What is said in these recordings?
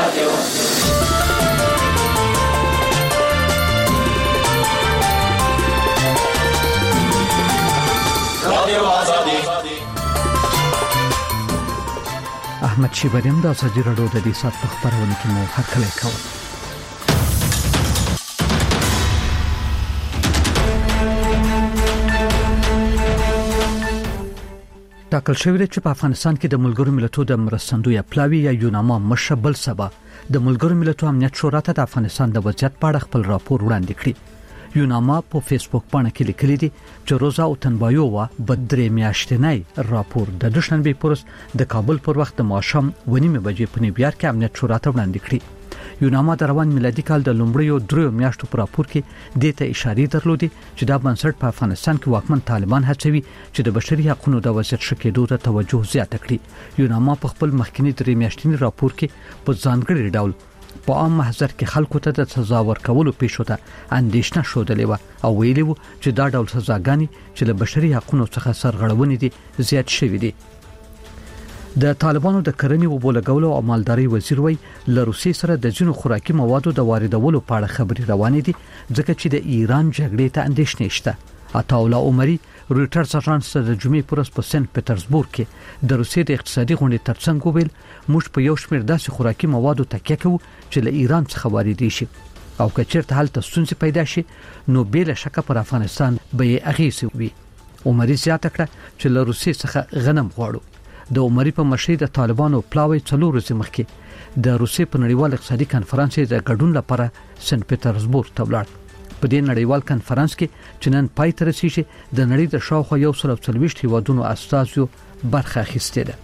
احمد شیبریم د ازادي راډیو د دې سات په خبرونه کې مو هرکلی کوم. ټاکل شوی دی چې په افغانستان کې د ملګرو ملتونو د مرستندوی پلاوی یا یوناما مشبل سبا د ملګرو ملتونو امنیت شورا ته د افغانستان د وضعیت په اړه خپل راپور وړاندې کړی. یوناما په فیسبوک باندې کې لیکلي دي چې روزا او تنبایووا بدرې میاشتنی راپور د دوشنبه پورس د کابل پر وخت د ماښام 1:30 بجې په نیویارک کې امنیت شورا ته وړاندې کړی. یوناما د روان میلادي کال د لومړیو 3 میاشتو پر راپور کې د ته اشاره درلودي چې دا بنسټ په افغانستان کې واکمن طالبان هڅوي چې د بشري حقوقو د وضعیت ښه کېدو ته توجه زیاته کړي. یوناما په خپل مخکنی 3 میاشتنی راپور کې په ځانګړي ډول په عام محضر کې خلکو ته د سزا ورکولو پیښو ته اندېښنه شودلې و او ویلي و چې دا ډول سزاګانې چې له بشري حقوقو څخه سرغړونې دي زیات شوې دي. د طالبانو د کرنې او بولګولو او مالداري وزیر وی له روسي سره د جنو خوراکي موادو د واردولو په اړه خبري روانې دي ځکه چې د ایران جګړې ته اندېښنې شته. عطاءالله عمري رويټرز اژانس د جمعې پورس په سنت پټرزبورګ کې د روسي د اقتصادي غونډې ترڅنګ ویل موږ په یو شمېر داسې خوراکي موادو تکیه کوو چې له ایران څخه واردېږي شي او که چیرته حالت ستونزې پیدا شي نو بلا شک پر افغانستان به یې اغیزه وي. عمري زیاته کړه چې له روسي څخه غنم غواړو. د عمري په مشرۍ د طالبانو پلاوی 4 ورځې مخکې د روسي په نړیوال اقتصادي کانفرنس د ګډون لپاره سنت پټرزبورګ ته ولاړ. په دې نړیوال کانفرنس کې چې نن پای ته رسیږي د نړۍ د شاوخوا 140 هیوادونو استازو برخه اخیستې ده.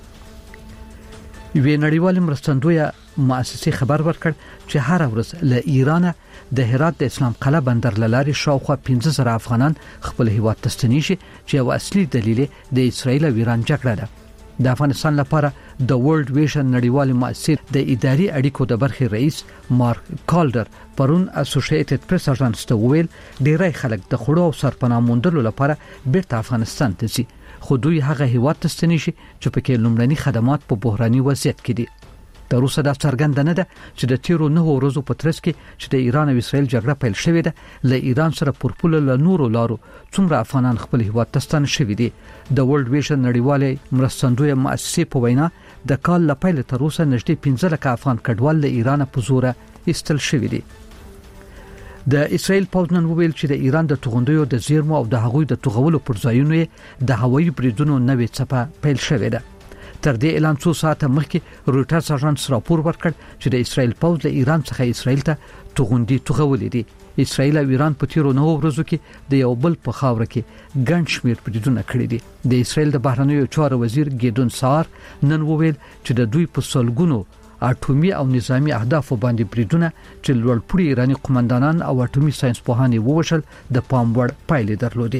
یوه نړیوال مرستندوی مؤسسه خبر ورکړ چې هر ورځ له ایران د هرات د اسلام قلعه بندر لاري شاوخوا 15000 افغانان خپل هیواد ته ستنیږي چې یو اصلي دلیل د اسرایل او ایران جګړه ده. د افغانستان لپاره د ورلد ویژن نړیوال مؤسسه د اداري اړیکو د برخې رئیس مارک کالډر پرون اسوسییټډ پریس اژانس ته ویل ډیری خلک د خړو او سرپناه موندلو لپاره بیرته افغانستان ته ځي خو دوی هغه هیواد ته ستنیږي چې پکې لومړني خدمات په بحراني وضعیت کې دي. تر اوسه دا څرګنده نه ده چې د تیرو 9 ورځو په ترڅ کې چې د ایران او اسرایل جګړه پیل شوې ده له ایران سره پرپول له نورو لارو څومره افغانان خپل هیواد ته ستانه شوي دي. د ورلد ویژن نړیوالې مرستندوی مؤسسې په وینا د کال لپاره تر اوسه نږدې 15 لک افغان کډوال له ایران په زوره ایستل شوي دي. د اسرایل پوځ نن ویل چې د ایران د توغندیو د زیرمو او د هغوی د توغولو پر ځایونو د هوایي بریدونو نوې څپه پیل شوې ده. تر دې اعلان څو ساعته مخکې رويټرز اژانس راپور ورکړ چې د اسرایل پوځ له ایران څخه اسرایل ته توغندي توغولې دي. اسرایل او ایران په تیرو 9 ورځو کې د یو بل په خاوره کې ګڼ شمېر بریدونه کړي دي. د اسرایل د بهرنیو چارو وزیر ګیدون سار نن وویل چې د دوی په سلګونو اټومي او نظامی اهداف باندې بریدونه چې لوړپوړي ایرانی قومندانان او اټومي ساينس پوهان ووشل د پام وړ پایلې درلودې.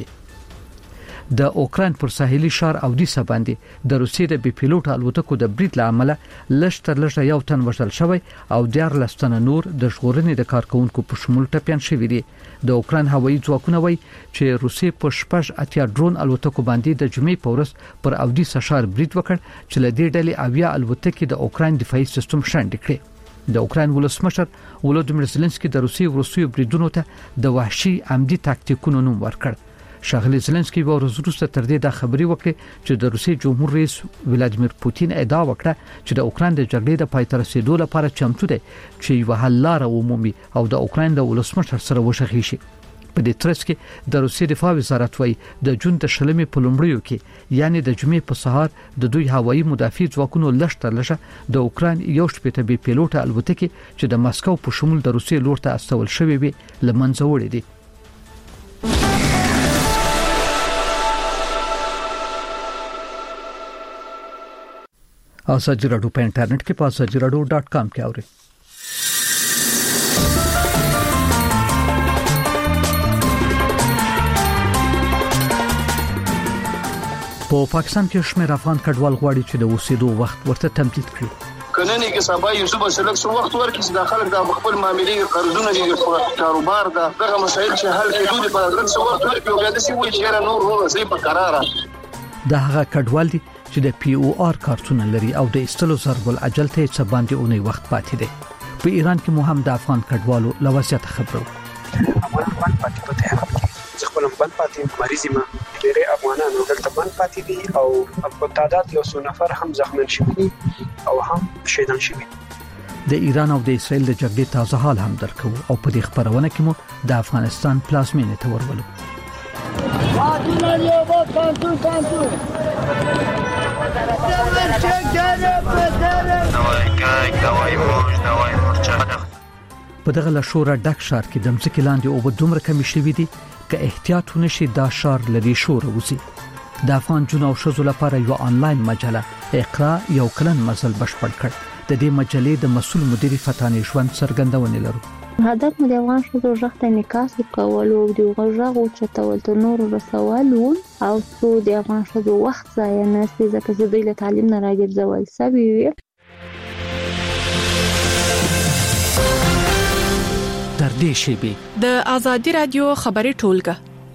د اوکراین پر ساحلي ښار اودیسا باندې د روسیې د بي پيلوټ الوتکو د برید لامل لږ یو تن وژل شوی او 14 تن نور د ژغورنې د کارکونکو په شمول ټپيان شوي دي. د اوکراین هوایي ځواکونه وایي چې روسیې په 8 ډرون الوتکو باندې د جمعې په ورځ پر اودیسا ښار برید وکړ چې له دې ډلې اویا الوتکې د اوکراین دفاعي سیستم شاندې کړې. د اوکراین ولسمشر ولودیمیر زيلنسکي د روسیې وروستیو بریدونو ته د وحشي عمدي تاکتیکونو نوم ورکړ. شاغلی زيلنسکي به وروسته تر دې د خبري وکړي چې د روسي جمهور رئیس ولادیمیر پوتین ادعا وکړه چې د اوکراین د جګړې د پای ته رسیدو لپاره چمتو دی چې یو حل لار عمومي او د اوکراین د ولسمشر سره وشخي شي. په دې ترڅ کې د روسي دفاع وزارت وايي د جون د شلمې په لومړیو کې یعنی د جمعې په سهار د دوی هوایي مدافع ځواکونو لږه د اوکراین یو شپېته بي پيلوټ الوتکې چې د مسکو په شمول د روسي لور ته استول شوې وي لمنځه وړي دي. ازادي راډیو په انټرنیټ کې په ازادiradio.com کې اورئ. په پاکستان کې شمېر افغان کډوال غواړي چې د اوسېدو وخت ورته تمدید کړي. کنه کې سبا یوسف سلک سو وخت ورکړي چې د خلک د خپل معاملې قرضونه دي کاروبار دا دغه مسایل چې حل کېدو لپاره لږ څه وخت ورکړي او بیا د سی وایي چې نور ورسې په قراره دا هغه کډوال دي چې د POR کارتونه لري او د استلو ضرب الاجل ته څه باندې اونۍ وخت پاتې دي. په ایران کې مو هم د افغان کډوالو لوازیت خبرو. افغان پاتې په تهران کې خپل بند پاتې مریض ما ډېر افغانانو دلته بند پاتې دي او په تعداد یو څو نفر هم زخمین شوي دي او هم شهیدان شوي. د ایران او د اسرائیل د جګړې تازه حال هم درکو او په دې خبرونه کې مو د افغانستان پلازمینې ته ورولو. په دغه لشوره ډک ښار کې د ځمکې لاندې اوبه دومره کمې شوې دي که احتیاط ونشي دا ښار لري شوره وځي. د افغان جنو او ښځو لپاره یو آنلاین مجله اقرا یو کلن مزل بشپړ کړ. د دې مجلې د مسؤل مدیر فتانې ژوند څرګندونه لرو. هدف مو د افغان ښځو ژغ ته انعکاس کول او د ژغ او چتول ته نور رسول او څو د افغان ښځو وخت ضایع نه شي ځکه چې دوی له تعلیم نه راګرځول سوي وي. تر دې شیبې د آزادي رادیو خبري ټولګه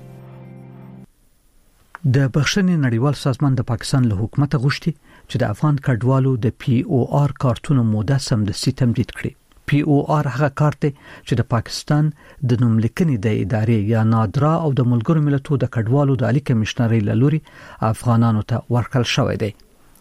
د بخښنې نړیوال سازمان د پاکستان له حکومت غوښتي چې د افغان کډوالو د POR کارتونو موده سمدستي تمدید کړي. POR هغه کارت دی چې د پاکستان د نوملیکنې د ادارې یا نادرا او د ملګرو ملتونو د کډوالو د عالی کمشنرۍ لوري افغانانو ته ورکړل شوی دی.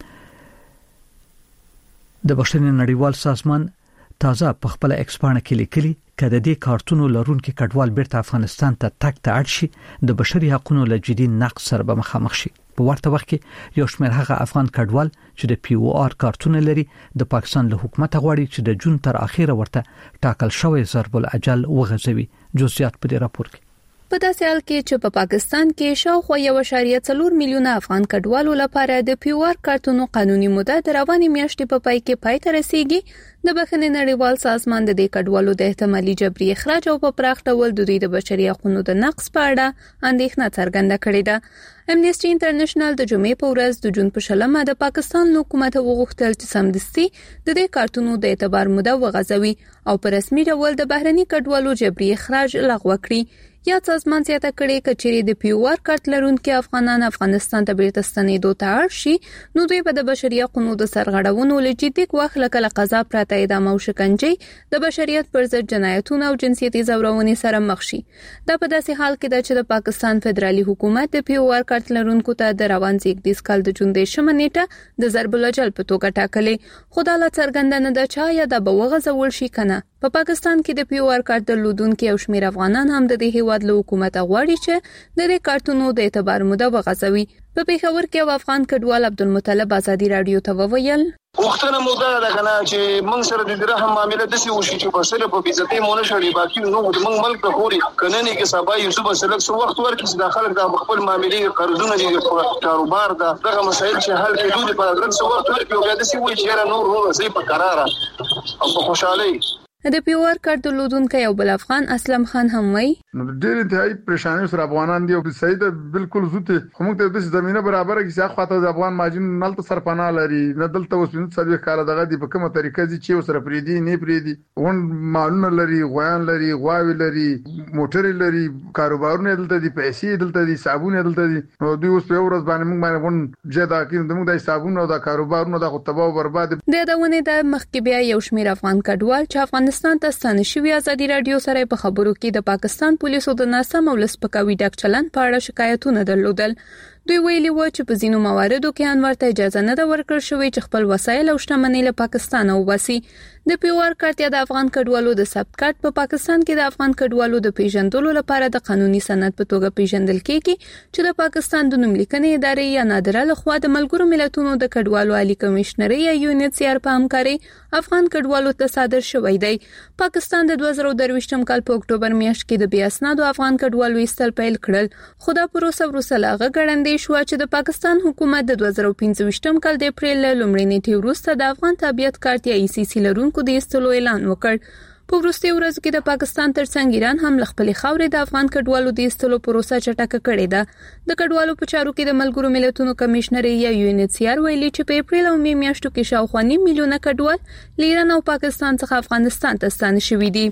د بخښنې نړیوال سازمان تازه په خپل ایکس باندې کې لیکلي کله د کارتونو لرونکو کډوال بیرته افغانستان ته تګ ته اړ شي د بشري حقوقو له جدي نقض سره به مخامخ شي. په ورته وخت کې یو شمېر هغه افغان کډوال چې د POR کارتونه لري د پاکستان له حکومت غواړي چې د جون تر اخیره ورته ټاکل شوی ضرب الاجل وغځوي. جزئیات په دې راپور کې. په داسې حال کې چې په پاکستان کې شاوخوا 1.4 میلیونه افغان کډوالو لپاره د POR کارتونو قانوني موده د روانې میاشتې په پای کې پای ته رسیدي، د بخښنې نړیوال سازمان د دې کډوالو د احتمالي جبري اخراج او په پراخ ډول د دوی د بشري حقوقو د نقض په اړه اندېښنه څرګنده کړې ده. امنیسټي انټرنیشنل د جمعې په ورځ د جون په شلمه د پاکستان حکومت وغوښتل چې سمدستي د دې کارتونو د اعتبار موده وغځوي او په رسمي ډول د بهرني کډوالو جبري اخراج لغوه کړي. یا سازمان زیاته کړي کچېرې د POR کارت لرونکو افغانان افغانستان ته بیرته ستنېدو ته اړ شي نو دوی به د بشري حقوقو د سرغړونو لجدي کوخ لکه قضا پراته اعدام او شکنجه د بشریت پر ضد جنایتونه او جنسیتي زورونې سره مخ شي. دا په داسې حال کې ده چې د پاکستان فدرالي حکومت د POR کارت لرونکو ته د روان 21 کال د جون د شمه نیټه د ضرب الاجل په توګه ټاکلې. خدای لا څرګندنه ده چې یا د بوغځول شي کنه. په پاکستان کې د POR کارت درلودونکو او شمیر افغانان هم د دې هیواد له حکومت غواړي چې د دې کارتونو د اعتبار موده وغځوي. په پیښور کې افغان کډوال عبدالمطلب آزادي رادیو ته وویل وختونه موږ دا کنه چې موږ سره د درهم معاملې د سی وشي چې په سره په بیزتي مونږ شړې باقي نو موږ ملک ته خوري کنه نه کې سبا یوسف سلک سو وخت ورکې چې داخله د خپل معاملې قرضونه دي کاروبار دا دغه مسایل چې حل کېدو په درک سو وخت ورکې او د سی وی چې نور زی په قرار او په خوشحالي. د POR کارت درلودونکو یو بل افغان اسلم خان هم وایي ډېر انتهایی پریشانی سره افغانان دي او صحیح ده بالکل زوته هم ته د زمينه برابر کې ځکه خاطر د افغان ماجن نلته سرپناه لري نه دلته وسپین سره کال دغه دی په کومه طریقه چې سره پریدي نه پریدي ون مالونه لري غویان لري غواوی لري موټر لري کاروبارونه دلته دي پیسې دلته دي صابون دلته دي نو دوی اوس په ورځ باندې موږ باندې ون جدا کې موږ د صابون او د کاروبارونو د تباہ او برباد د دونه د مخکې بیا یو شمیر افغان کډوال چې افغانستان ته ستانه شوی آزادي رادیو سره په خبرو کې د پاکستان پولیسو د ناسم او لسپکاوي ډک چلن په اړه شکایتونه درلودل. دوی ویلي و چې په ځینو مواردو کې انور ته اجازه نه ده ورکړل شوې چې خپل وسایل او شتمنۍ له پاکستان وباسي. د POR کارت یا د افغان کډوالو د ثبت کارت په پاکستان کې د افغان کډوالو د پیژندلو لپاره د قانوني سند په توګه پیژندل کیږي چې د پاکستان د نوملیکنې ادارې یا نادره لخوا د ملګرو ملتونو د کډوالو عالی کمشنرۍ یا UNHCR په همکارۍ افغان کډوالو ته صادر شوی دی. پاکستان د 2023 کال په اکتوبر میاشت کې د بیا اسنادو افغان کډوالو ایستل پیل کړل. خدا پروسه ورسلاغه ګړندې شو چې د پاکستان حکومت د 2015 کال د اپریل لومړۍ نیټې وروسته د افغان تابعیت کارت یا ECC لرونکو د ایستلو اعلان وکړ. په وروستي ورځ کې د پاکستان ترڅنګ ایران هم خپل خاورې د افغان کډوالو د ایستلو پروسه چټکه کړې ده. د کډوالو په چارو کې د ملګرو ملتونو کمشنرۍ یا UNHCR ویلي چې په اپریل او می میاشتو کې شاوخوا 9 میلیونه کډوال ایران او پاکستان څخه افغانستان ته ستانه شوي دي.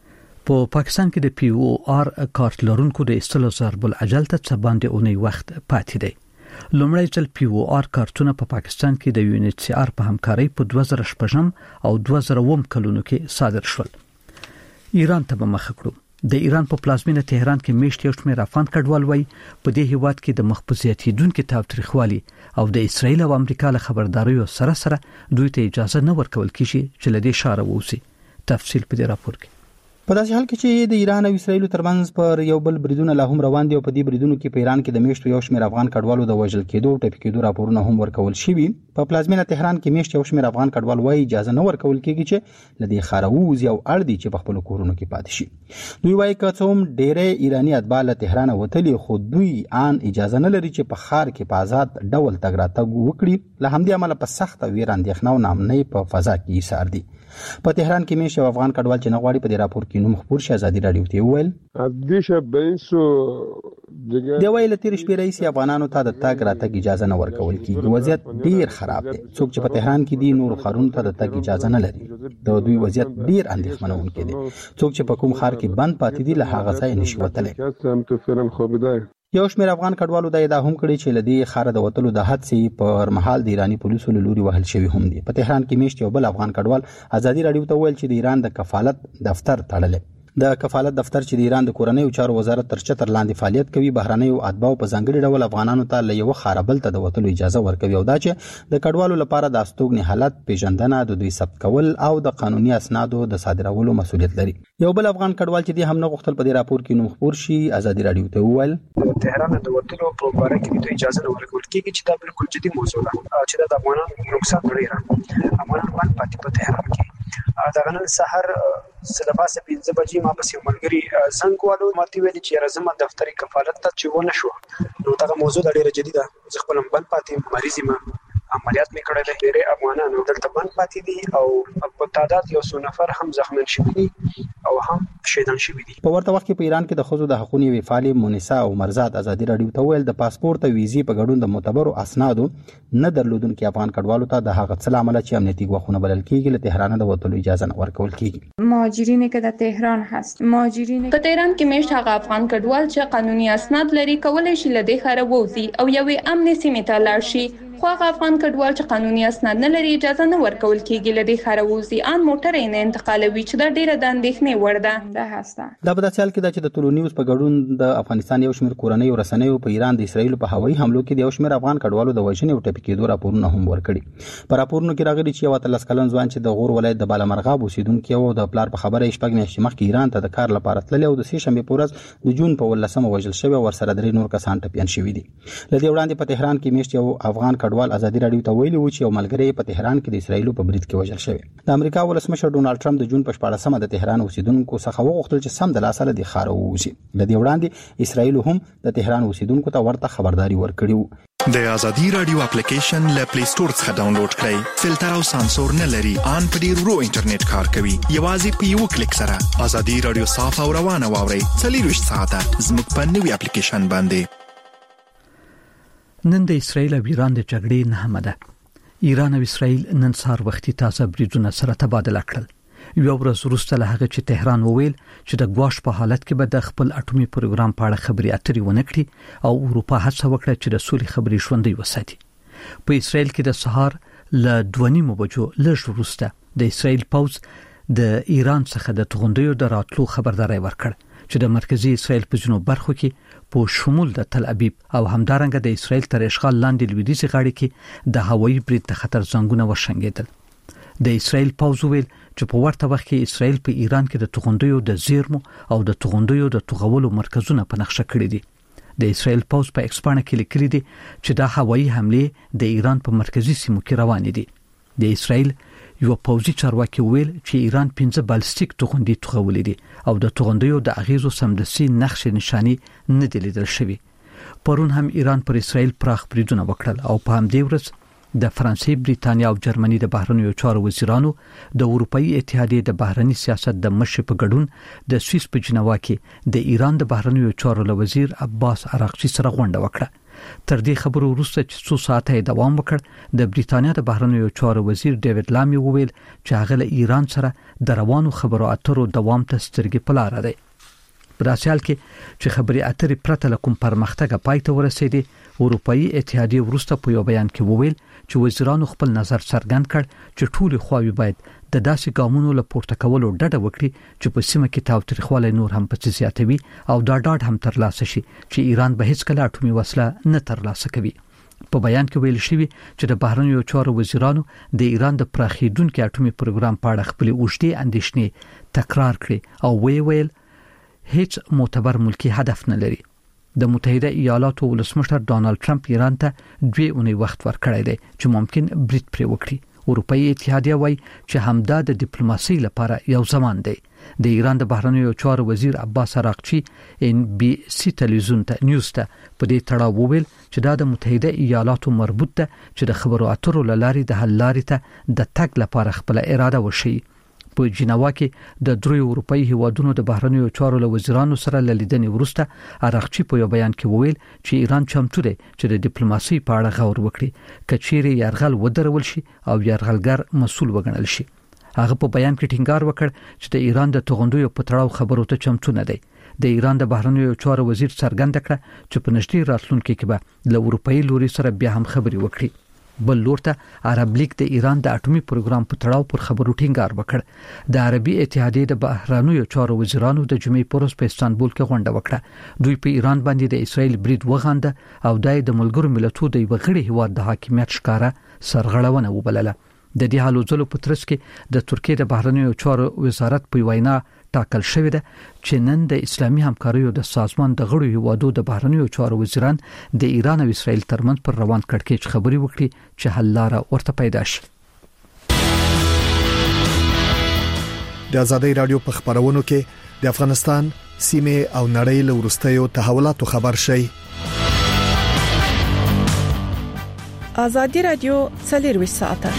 په پاکستان کې د POR کارت لرونکو د ایستلو ضرب الاجل ته څه باندې اونۍ وخت پاتې دی. لومړی ځل POR کارتونه په پاکستان کې د UNHCR په همکارۍ په 2016 او 2009 کلونو کې صادر شول. ایران ته مخ کړو. د ایران په پلازمینه تهران کې میشت یو شمېر افغان کډوال وای په دې هیواد کې د مخبوزیتیدونکو تاوتریخوالي او د اسرایل او امریکا له خبرداريو سره دوی ته اجازه نه ورکول کیږي چې لدې شاره ووسی. تفصیل په دې راپور کې. په داسې حال کې چې د ایران او اسرایل ترمنځ پر یو بل بریدونه لا هم روان دي او په دې بریدونو کې په ایران کې د میشتو یو شمېر افغان کډوالو د وژل کېدو او ټپي کېدو راپورونه هم ورکول شوي. په پلازمینه تهران کې میشت یو شمېر افغان کډوال وايي اجازه نه ورکول کېږي چې لدې خاروز یو اړ دي چې په خپل کورونو کې پاتې شي. دوی وايي که څوم ډېرې ایرانی اتباع له تهران وتلي خو دوی ان اجازه نه لري چې په خار کې په آزاد ډول تګ راتګ وکړي. له همدې امله په سخت ویره اندېښنه او ناامنۍ په فضا کې ایثار دي. په تهران کې میشه افغان کډوال چې نغواړي په دې راپور کې نوم خبر شي ازادي رادیو ته ویل دی ویل تیر شپې رئیس افغانانو ته د تګ راتګ اجازه نه ورکول کیږي. وضعیت ډیر خراب دی. څوک چې په تهران کې دي نور خارونو ته د تګ اجازه نه لري. د دوی وضعیت ډیر اندېښمنونکی دی. څوک چې په کوم خار کې بند پاتې دي له هغه ځای نشي وتلی. یو شمېر افغان کډوالو د ادعا هم کړی چې لدی خار د وتلو د حادثې پر مهال د ایرانی پولیسو له لوري وهل شوی هم دي. په تهران کې میشت یو بل افغان کډوال ازادي رادیو ته ویل چې د ایران د کفالت دفتر تړلی. د کفالت دفتر چې د ایران د کورنیو چارو وزارت تر چتر لاندې فعالیت کوي بهرنیو اتباعو په ځانګړي ډول افغانانو ته له یو خاربل ته د وتلو اجازه ورکوي او دا چې د کډوالو لپاره د استوګنې حالت پیژندنه د دوی ثبت کول او د قانوني اسنادو د صادرولو مسؤلیت لري. یو بل افغان کډوال چې د هم نه غوښتل په دې راپور کې نوم خبر شي ازادي رادیو ته وویل تهران د وتلو په اړه کې د اجازه نه ورکول کېږي چې دا بالکل جدي موضوع ده چې د افغانانو نقصان لري. افغانان باندې په تهران کې دا نن سحر سلباسه 5 بجې ما پسې ملګری زنګ والو ماته ویل چې راځم دفتري کفالت ته چې ونه شو. نو دا موضوع ډیره جدي ده. زه خپل بند پاتې مریض ما عملیات مې کړل. ډېر افغانانو دلته بند پاتې دي او په تعداد یو څو نفر هم زخمین شوي دي او هم شهیدان شوي دي. په ورته وخت کې په ایران کې د ښځو د حقوقو یوې فعالې مونیسا او مرزاد ازادي رادیو ته ویل د پاسپورت او ویزې په ګډون د معتبرو اسنادو نه درلودونکو افغان کډوالو ته د هغه څه عمله چې امنیتي ګواښونه بلل کېږي له تهران د وتلو اجازه نه ورکول کېږي. مهاجرینی که در تهران هست مهاجرین په تهران کې میشت هغه افغان کډوال چې قانوني اسناد لري کولای شي لدې خره ووزي او یوې امن سیمې ته لاړ شي. خو هغه افغان کډوال چې قانوني اسناد نه لري اجازه نه ورکول کېږي لدې خره ووزي ان موټر یې نه انتقالوي چې دا ډیره د اندېښنې وړ ده. دا په داسې حال کې ده چې د ټولو نیوز په ګډون د افغانستان یو شمېر کورنیو رسنیو په ایران د اسرایل په هوایي حملو کې د یو شمېر افغان کډوالو د وژنې او ټپي کېدو راپورونه هم ورکړي. په راپورونو کې راغلي چې یو 13 کلن ځوان چې د غور ولایت د بالامرغاب اوسیدونکی او د پلار په خبره شپږ میاشتې مخکې ایران ته د کار لپاره تللی او د سې شنبې په ورځ د جون په 18 وژل شوی او ورسره 3 نور کسان ټپیان شوي دي. لدې وړاندې په تهران کې میشت یو افغان کډوال ازادي رادیو ته ویلي و چې یو ملګری په تهران کې د اسرایل په برید کې وژل شوی. د امریکا ولسمشر ډونالد ټرمپ د جون په 14مه د تهران اوسیدونکو څخه وغوښتل چې سم د لاسه د خارو ووسی. لدې وړاندې اسرایل هم د تهران اوسیدونکو ته ورته خبرداري ورکړي. د ازادي رادیو اپلیکیشن له پلی سٹور څخه ډاونلوډ کړئ. فلټر او سانسور نه لري. ان په ډیر ورو انټرنیټ کار کوي. یوازې په یو کلیک سره ازادي رادیو صاف او روانه واورئ. 24 ساعته زموږ په نوي اپلیکیشن باندې. نن د اسرایل او ایران د جګړې نهمه ده. ایران او اسرایل نن سهار وختي تازه بریدونه سره تبادله کړل. یو ورځ وروسته له هغه چې تهران وویل چې د ګواښ په حالت کې به د خپل اټومي پروګرام په اړه خبري اترې ونه کړي او اروپا هڅه وکړه چې د سولې خبري ژوندۍ وساتي. په اسرایل کې د سهار له 2:30 بجو لږ وروسته د اسرایل پوځ د ایران څخه د توغندیو د راتلو خبرداري ورکړه چې د مرکزی اسرایل په جنوب برخو کې په شمول د تل ابیب او همدارنګه د اسرایل تر اشغال لاندې لویدیځ غاړي کې د هوایي برید د خطر زنګونه وشنګیدل. د اسرایل پوځ ویل چې په ورته وخت کې اسرایل په ایران کې د توغندیو د زیرمو او د توغندیو د توغولو مرکزونه په نقشه کړی دي. د اسرایل پوځ په ایکسپانه کې لیکلي دي چې دا هوایي حمله د ایران په مرکزی سیمو کې روانې دي. د اسرایل یو پوځي چارواکي ویل چې ایران 15 بالستیک توغندي توغولې دي او د توغندیو د اغیزو سمدسي نقش نشانی نه دي لیدل شوی. پرون هم ایران پر اسرایل پراخ بریدونه وکړل او په همدې ورځ د فرانسې، بریتانیا او جرمني د بهرنیو چارو وزیرانو د اروپאי اتحادیې د بهرنی سیاست د مشر په ګډون د سویس په جنیوا کې د ایران د بهرنیو چارو وزیر عباس عراقچی سره غونډه وکړه. تر دې خبرو وروسته چې 2 ساعته دوام وکړ د بریتانیا د بهرنیو چارو وزیر ډیوډ لامی وویل چې هغه له ایران سره د روانو خبرو اترو دوام ته سترګې په لار دی. په داسې حال کې چې خبرې اترې پرته له کوم پرمختګ پای ته ورسېدې اروپאי اتحادیه وروسته په یو بیان کې وویل چې وزیرانو خپل نظر څرګند کړ چې ټول خواوې باید د داسې ګامونو له پورته کولو ډډه وکړي چې په سیمه کې تاوتریخوالی نور هم پڅ زیاتوي او دا ډاډ هم ترلاسه شي چې ایران به هیڅ کله اټومي وسله نه ترلاسه کوي. په بیان کې ویل شوی چې د بهرنیو چارو وزیرانو د ایران د پراخیدونکو اټومي پروګرام په اړه خپل اوږدې اندېښنې تکرار کړې او ویل هیڅ معتبر ملکی هدف نه لري. د متحده ایالاتو ولسمشر ډانلډ ټرمپ ایران ته 2 اونۍ وخت ورکړی دی چې ممکن برید پرې وکړي. اروپאי اتحادیه وایي چې همدا د ډیپلوماسي لپاره یو زمان دی. د ایران د بهرنیو چارو وزیر عباس عراقچی NBC تلویزیون ته نیوز ته په دې تړاو وویل چې دا د متحده ایالاتو مربوط ده چې د خبرو اترو لارې د حل لارې ته د تګ لپاره خپل اراده وشي. په جنیوا کې د درې اروپאי هیوادونو د بهرنیو چارو له وزیرانو سره لیدنې وروسته عراقچی په یو بیان کې وویل چې ایران چمتو دی چې د ډیپلوماسي په اړه غور وکړي کچېرې یرغل ودرول شي او یرغلګر مسؤل وګڼل شي. هغه په بیان کې ټینګار وکړ چې د ایران د توغندیو په تړاو خبرو ته چمتو نه دی. د ایران د بهرنیو چارو وزیر څرګنده کړه چې په نږدې راتلونکي کې به له اروپאי لوري سره بیا هم خبري وکړي. بل لور ته عرب لیگ د ایران د اټومي پروګرام په تړاو پر خبرو ټینګار وکړ. د عربي اتحادیې د بهرنیو چارو وزیرانو د جمعې پروز په استانبول کې غونډه وکړه. دوی په ایران باندې د اسرائیل برید وغانده او د ملګرو ملتونو د وغړي هواد د حاکمیت ښکارا سرغړونه وبلله. د دې حالو ځلو په ترڅ کې د ترکیه د بهرنیو چارو وزارت په وینا ټاکل شوې ده چې نن د اسلامي همکاریو د سازمان د غړو هیوادو د بهرنیو چارو وزیران د ایران او اسرائیل ترمنځ پر روان کړکېچ خبري وکړي چې حل لار ورته پیدا شي. د آزادۍ رادیو په خبرونو کې د افغانستان سیمه او نړۍ له ورستیو تحولاتو خبر شي. آزادۍ رادیو 24 ساعته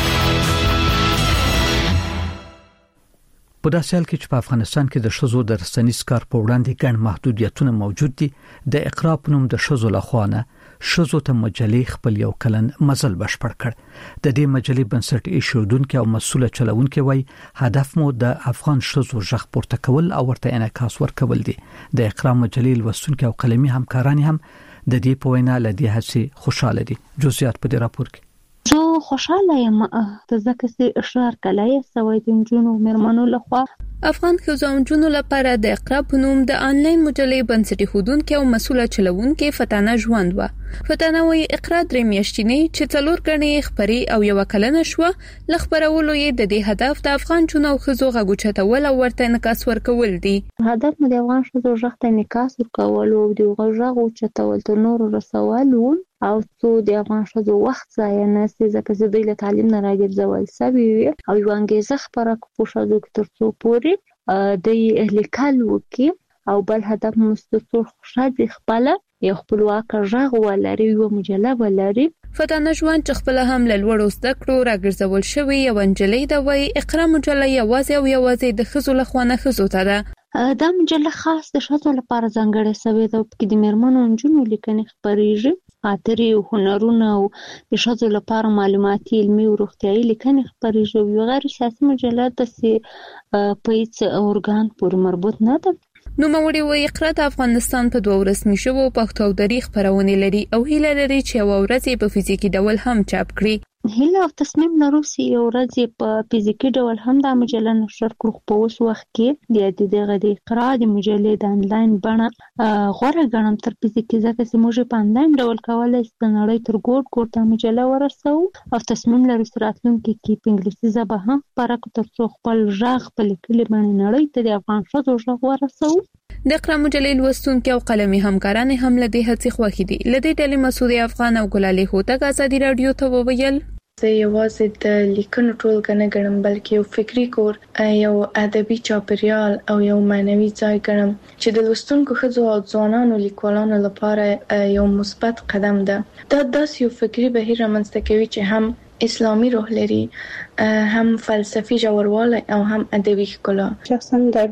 په داسې حال کې چې په افغانستان کې د شذو د رسنیز کار په وړاندې ګڼ محدودیتونه موجود دي، د اقرا په نوم د شذو لخوانه شذو ته مجلې خپل یو کلن مزل بشپړ کړ. د دې مجلې بنسټ ایښودونکو او مسؤل چلوونکو وایي هدف مو د افغان شذو ژغ پورته کول او ورته انعکاس ورکول دي. د اقرا مجلې لوستونکو او قلمي همکاران هم د دې په وینا لدی هڅه خوشاله دي. جزئیات په دې راپور کې زه خوشاله یم ځکه چې اشرار کلای سوي د جنونو مرمنو لخوا افغان ښځو لپاره د اقرا په نوم د انلاین مجلې بنسټ ایښودونکو او مسؤل چلوونکو فتانه ژوند و. فتانه وی اقرا درې میاشتنی چې څلور غنې خبري او یو کلنه شو لخبرولو یې د دې هدف د افغان چونو ښځو غوچتول او ورته انعکاس ورکول دي. هدف مو د افغان ښځو ژغته انعکاس ورکول او د غوچتول تر نور رسول او څو د افغان ښځو وخت ضایع نه سي ځکه چې دوی له تعلیم نه راګرځول سوي او یو انګیزه خبره کو ښځو تر څو پوري د لیکل وکي او بل هدف مستقل خوشاله خپل یو خپلواک ژغ ولري یو مجله ولري. فتانه ژوند چې خپل هم له لوړو زده کړو راګرځول شوی یو انجلۍ د وی اقرا مجله یوازې د ښځو لخوانه ښځو ته ده. دا مجله خاص د ښځو لپاره ځانګړې شوې ده چې د مرمنو جنونو لیکنې خبريږي خاطري او هنرونه او د ښځو لپاره معلوماتي علمي او روغتيایي لیکنې خبريږي او غیر سیاسي مجله د په هیڅ اورګان پورې مربوط نه ده. نو موري وی اقرا د افغانستان په دوه رسمي شوو پښتو او دري خبرونه لري او هیله لري چې یو ورځ په فزیکی ډول هم چاپ کړي. هیله او تصمیم لرو چې یو ورځ په فزیکی ډول هم د مجله نشر کړو. په اوس وخت کې د اقرا د مجلې د انلاین بڼه غوړه غنم تر فزیکی ځکه چې موږ په انلاین ډول کولای شو نړۍ تر ګوټ ته مجله ورسو او تصمیم لرو چې راتلونکي کې په انګلیسي ژبه هم پرک تر څو خپل ژغ په لیکلي باندې نړۍ ته د افغان ښځو ژغ ورسو. د اقرا مجلې لوستونکو او قلمي همکاران هم له دې هڅې خوښ دي. له دې ډلې مسعود افغان او ګلالي هوتک آزادۍ رادیو ته وویل زه یوازې د لیکنو ټولګه نه ګڼم بلکې یو فکری کور یو ادبي چاپیریال او یو معنوي ځای ګڼم چې د لوستونکو ښځو او ځوانانو لیکوالانو لپاره یو مثبت قدم ده. دا داسې یو فکری بهیر رامنځته کوي چې هم اسلامي روح لري هم فلسفي ژوروالی او هم ادبي ښکلا. شخصا په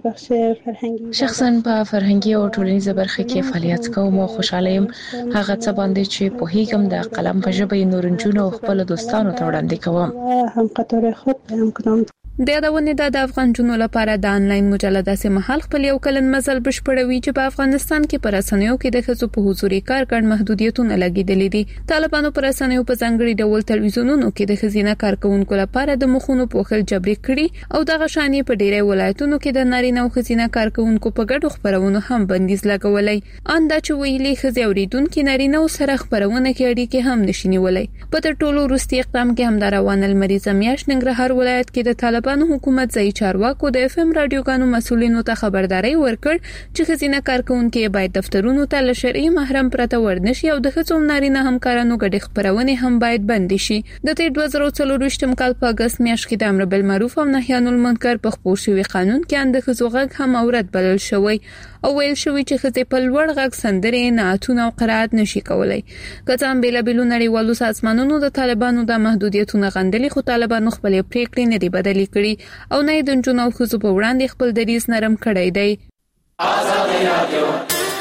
فرهنګي او ټولنیزه برخه کې فعالیت کوم او خوشاله یم هغه څه باندې چې په هیګم د قلم په ژبه نورنجونو او خپل دوستانو ته وړاندې کوم. د یادونې د افغان جنو لپاره د انلاین مجله سه محل خپل یو کلن مزل بشپړوي چې په افغانستان کې پر رسنیو کې د ښځو په حضوري کار ګڼ محدودیتونه لګیدلې دي. طالبانو پر رسنیو په ځانګړي ډول تلویزیونونو کې د ښځینه کارکونکو لپاره د مخونو پوښل جبري کړي او دغه شانې په ډیری ولایتونو کې د نارینه او ښځینه کارکونکو په ګډو خبرونو هم بندیز لګولای. اندا چې ویلي ښځې اوریدونکو نارینه سره خبرونه کې اړیکې هم نشي نیولای. په تر ټولو وروستي اقدام کې هم د روان المریزه میاشت ننګرهار ولایت کې د طالبانو حکومت ځای چارواکو د اف ام رادیوګانو مسولینو ته خبرداري ورکړ چې ښځینه کارکونکو باید دفترونو ته له شرعي محرم پرته ورنشي او د ښځو نارینه همکارانو ګډ خبرونه هم باید بند شي. د 2024 کال په اگست میاشت کې د امر بالمعروف او نهي عن المنکر په خپور شوی قانون کې د ښځو غږ هم اورد بلل شوی او ویل شوی چې ښځې په لوړ غږ سندرې نعتونه او قرائت نشي کولای. کله بیل بیلو نړیوالو سازمانونو د طالبانو د محدودیتونو غندلي خو طالبانو خپل پریکړې نه دی بدلې کړي او نه د جنونو ښځو په وړاندې خپل دریځ نرم کړی دی. آزادي رادیو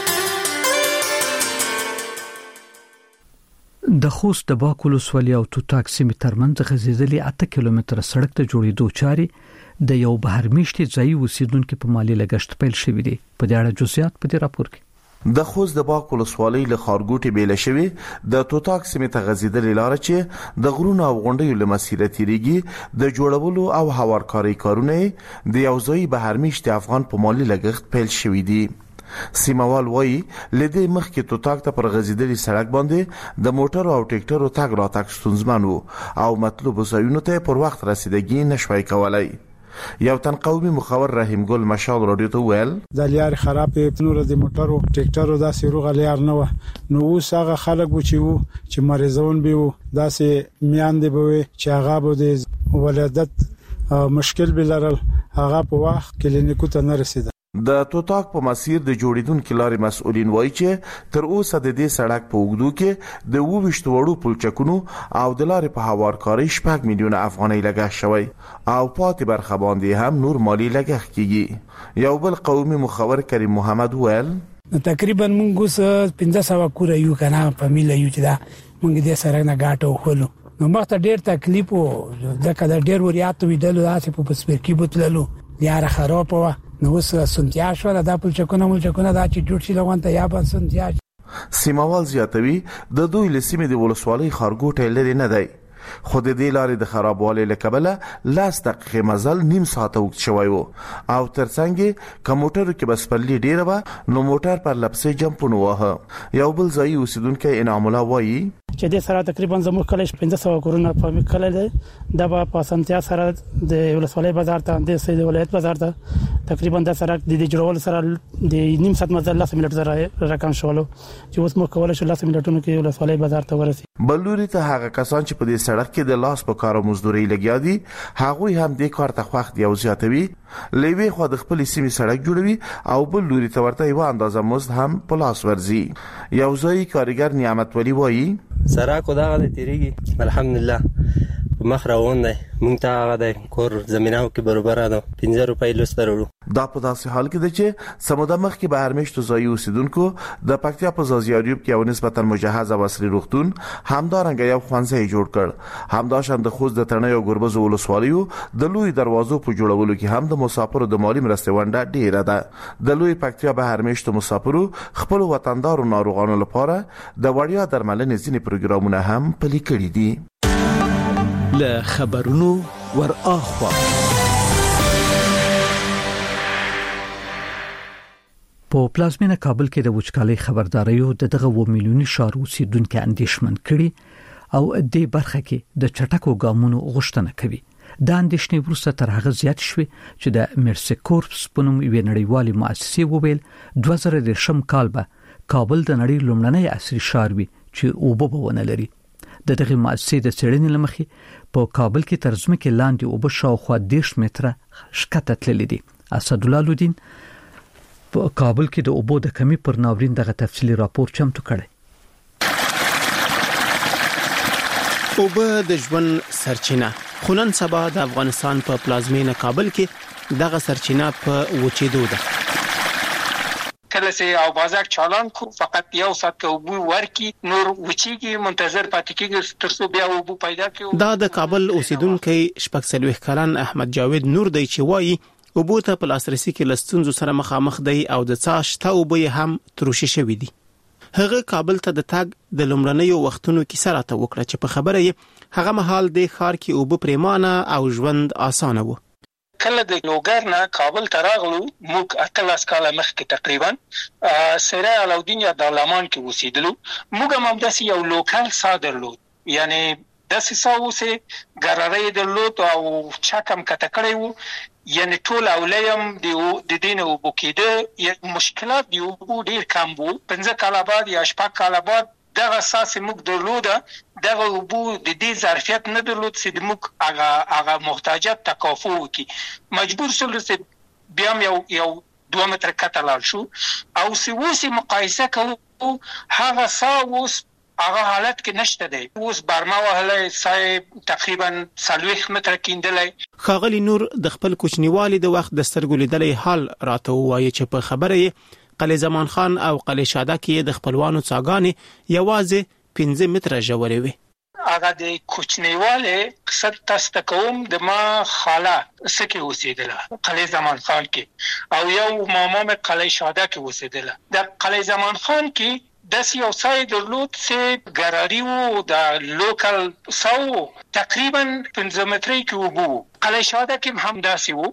د خوست د باکولو سولې او توتاک سیمې ترمنځ غځېدلې 8 کیلومتره سړک ته جوړېدو چارې د یو بهرمیشتي ځای اوسیدونکو په مالی لګښت پیل شوې دي. په دې اړه جزئیات په دې راپور کې د خوست د باکولو سولې له خارګوټي بیل شوی د توتاک سیمې ته غځېدلې لار چې د غرونو او غونډیو له مسیره تیریږي د جوړولو او هوارکاري کارونه د یو ځای بهرمیشتي افغان په مالی لګښت پیل شوې دي. سیموال وایي لدې مخکې توتاک ته پر غځېدلې سړک باندې د موټر او ټریکټرو تګ راتګ ستونزمن او مطلوب ځایونو ته پر وخت رسیدګي نشوي کولای. یو تن قومي مخور رحیم ګل مشال رادیو ته ویل د لیار خرابې نور د موټرو ټریکټرو داسې روغ لیار نه و نو اوس هغه خلک چې مریضون به داسې میاندې به چې هغه به د ولادت مشکل بلرل هغه په وخت کلینیکو ته نه رسیدل. د توتاک په مسیر د جوړیدونکو لارې مسؤلین وایي چې تر اوسه د دې سړک په اوږدو کې د 22 وړو پلچکونو او د لارې په هوارکاري 6 میلیون افغانۍ لګښت شوی او پاتې برخه باندې هم نور مالی لګښت کیږي. یو بل قومي مخور کریم محمد ویل تقریبا موږ 1500 کور یو کنه فامیل یو چې دا موږ دې سره نه غاټو خلو نو مخته ډیر تکلیف او د کله ډیر وریات ویدل داسې په سپیرکی بوتللو یاره خراب و نو وس سنتیا شو دا پلچکونه دا چې جوړ شي لغون ته یا به سنتیا. سیموال زیاتوي د دوی لسیمه د ولسوالۍ خارګوټ لري نه دی خو د دې لارې د خرابوالي لکبله لاس دقیقې مزل نیم ساعت وخت شوی وو او ترڅنګ کمپیوټر کې بس پرلی ډیره و نو موټر پر لپسې جمپونه وه. یو بل ځای اوسیدونکو انعام الله وایي چې د سره تقریبا زموږ کله 1500 کورونه په کله د په سنتیا سره د ولسوالۍ بازار ته د سید ولایت بازار ته تقریبا د سره د جوړول سره د نیم ساعت مزل 10 منټ سره رقم شولو چې اوس مو کولای شو 10 منټونو کې ولسوالۍ بازار ته ورسي. بلوري ته هغه کسان چې په دې سړک کې د لاس په کار او مزدوري لګیا دي هغه هم د کار ته وخت یو زیاتوي لوي خو د خپل سیمې سړک جوړوي او بلوري ته ورته یو اندازه مزد هم په لاس ورزي. یو ځای کارګر نعمت ولی وایي سراکو دا غته تیریږي الحمدلله مخ روان دی مونږ ته هغه د کور زميناو کې برابر ده 15 روپۍ لسترو. دا په داسې حال کې ده چې سموده مخ کې به هرمشتو ځای اوسیدونکو د پکتیا په زازیاریوب کې یو نسبتا مجهز او عصري روغتون همدارنګ یو خوانځي جوړ کړ. همداشان د خوست د تڼۍ او ګربز ولسوالیو د لوی دروازو په جوړولو کې هم د مسافرو د مالی مرستې ونډه ډیره ده. د لوی پکتیا به هرمشتو مسافرو خپل وطندارو ناروغانو لپاره د وړیا درملنې ځینې پروګرامونه هم پلي کړي دي. له خبرونو ور اخوا په پلازمینه کابل کې د وچکالۍ خبرداريو دغه 2 میلیوني ښار اوسیدونکو اندېښمن کړي او د برخه کې د چټکو ګامونو غوښتنه کوي. د اندېښنې وروسته تر هغه زیات شوه چې د مرسي کورپس په نوم یو نړیوالې مؤسسې وویل 2013 کال به کابل د نړۍ لومړنی عصري ښار وي چې اوبه لري. د دغه مؤسسې د څېړنې لمخې په کابل کې تر ځمکې لاندې اوبه شاوخوا 10 متره ښکته تللې دي. اسد الله لودین په کابل کې د اوبو د کمی پر ناورین دغه تفصیلی راپور چمتو کړی. اوبه د ژوند سرچینه خونن سبا د افغانستان په پلازمینه کابل کې دغه سرچینه په وچېدو ده. کله سه او بازار چالان کو فقط یو سات کو بو ورکی نور وچیږي منتظر پاتې کېږي تر څو بیا وبو پیدا کړي. دا د کابل اوسیدونکو شپږ سلويخ کلن احمد جاوید نور دی چې وایي وبو ته په لاسرسي کې لستونزو سره مخامخ دی او د څاش ته وبې هم تروشي شوې دي. هغه کابل ته د تاګ د لومړنیو وختونو کې سره ته وکړه چې په خبره یې هغه مهال د ښار کې اوبه پریمانه او ژوند اسانه و. کله د لوګر نه کابل ته راغلو موږ 18 کال مخکې تقریبا سره علاودین یا دارالمان کې اوسېدلو. موږ هم داسې یو لوکل صادر لود یعنی داسې ساوسه ګرارې درلود او چاکم کته کړی وو یعنی ټول اولیم د دین او بوکیده مشکلات دی او ډیر کم وو. 15 کال بعد یا 8 کال بعد دغه اساس موږ درلوده دغه وبو د دې ظرفیت نه درلود چې موږ هغه محتاجات تکافو کی مجبور شول چې بیا یو 2 متر کتلال شو او سوسی مقایسه کوو هغه ساوس هغه حالت کې نشته دی. اوس برما وهله سای تقریبا 40 متر کیندلای. خاغلی نور د خپل کوچنیوالي د وخت د سترګو لیدلې حال راته وایي چې په خبره یې قلعه زمان خان او قلعه شاده کې د خپلوانو څاګانې یوازې 15 متر ژورې وي. هغه د کوچنیواله قصد تاسو کوم د ما خاله سکه اوسېدله قلعه زمان خان کې او یو ماما مې قلعه شاده کې اوسېدله. د قلعه زمان خان کې داس یو سای درلود چې ګراری وو د لوکل ساو تقریبا 15 متر کې وبو. قلعه شاده کې هم داسې وو.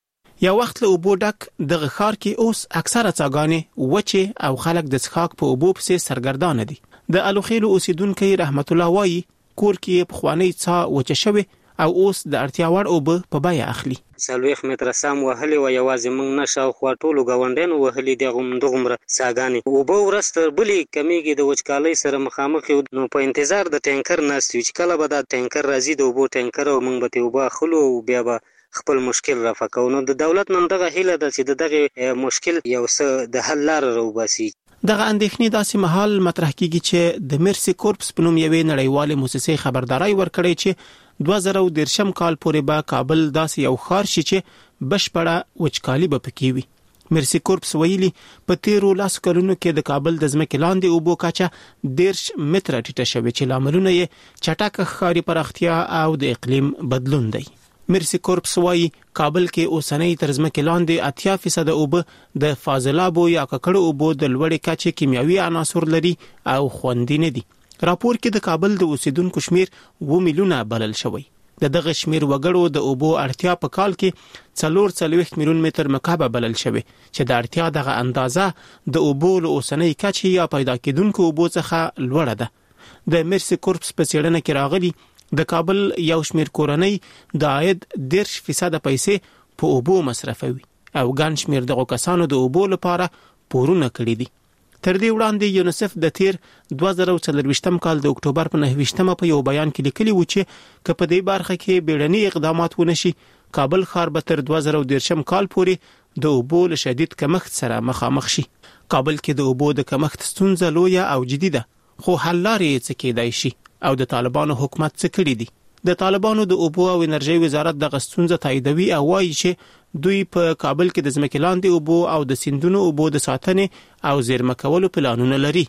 یو وخت له اوبو ډک د غخار کې اوس اکثره څاګانې وچه او خلک د څښاک په اوبو پسې سرګردان دي. د الوخیلو اوسیدونکو رحمت الله وایي کور کې په خواني څا وچه شوی او اوس د اړتیا وړ اوبه په بیا اخلي. 40 متر سام وهلي و یوازې موږ نشو خو ټولو غونډینو وهلي دغه ساګانی اوبه ورستر بلی کمیږي د وچکالۍ سره مخامخ نو په انتظار د ټینکر ناست چې کله به دا ټینکر راځي د اوبو ټینکر او موږ به اوبه خلو بیا به خپل مشکل رافع کوو. نو د دولت نن دغه هیله ده چې دغه مشکل یو څه د حل لار راوباسي. دغه اندېښنې داسې مهال مطرح کیږي چې د مرسي کورپس په نوم یوې نړیوالې مؤسسې خبرداري ورکړې چې 2013 کال پورې به کابل داسې یو ښار شي چې بشپړه وچکالي به پکې وي. مرسي کورپس ویلي په 13 کلونو کې د کابل د ځمکې لاندې اوبو کچه 10 متره ټیټه شوې چې لاملونه یې چټک ښاري پراختیا او د اقلیم بدلون دی. مرسي کورپس وايي کابل کې اوسنۍ تر ځمکې لاندې 80% اوبه د فاضلابو یا ککړو اوبو د لوړې کچې کیمیاوي عناصر لري او خوندي نه دي. راپور کې د کابل د اوسیدونکو شمیر 2 میلیونه بلل شوی. دغه شمیر وګړو د اوبو اړتیا په کال کې 440 میلیون متر مکعب بلل شوی چې د اړتیا دغه اندازه د اوبو له اوسنۍ کچې یا پیدا کېدونکو اوبو څخه لوړه ده. د مرسي کورپس په څېړنه کې راغلي د کابل یو شمیر کورنۍ د عاید 10% پیسې په اوبو مصرفوي او ګڼ شمیر دغه کسانو د اوبو لپاره پورونه کړی دي. تر دې وړاندې یونیسف د تیر 2024 کال د اکتوبر په 9 په یو بیان کې لیکلی و چې په دې برخه کې بیړني اقدامات ونشي کابل ښار به تر 2013 کال پورې د اوبو له شدید کمښت سره مخامخ شي. کابل کې د اوبو د کمښت ستونزه لویه او جدي ده خو حل لارې څه کېدای شي او د طالبانو حکومت څه کړی دي. د طالبانو د اوبو او انرژي وزارت د غستونزه تاییدوي او وایي چې دوی په کابل کې د ځمکې لاندې اوبو او د سیندونو اوبو د ساتنې او زیرمه کولو پلانونه لري.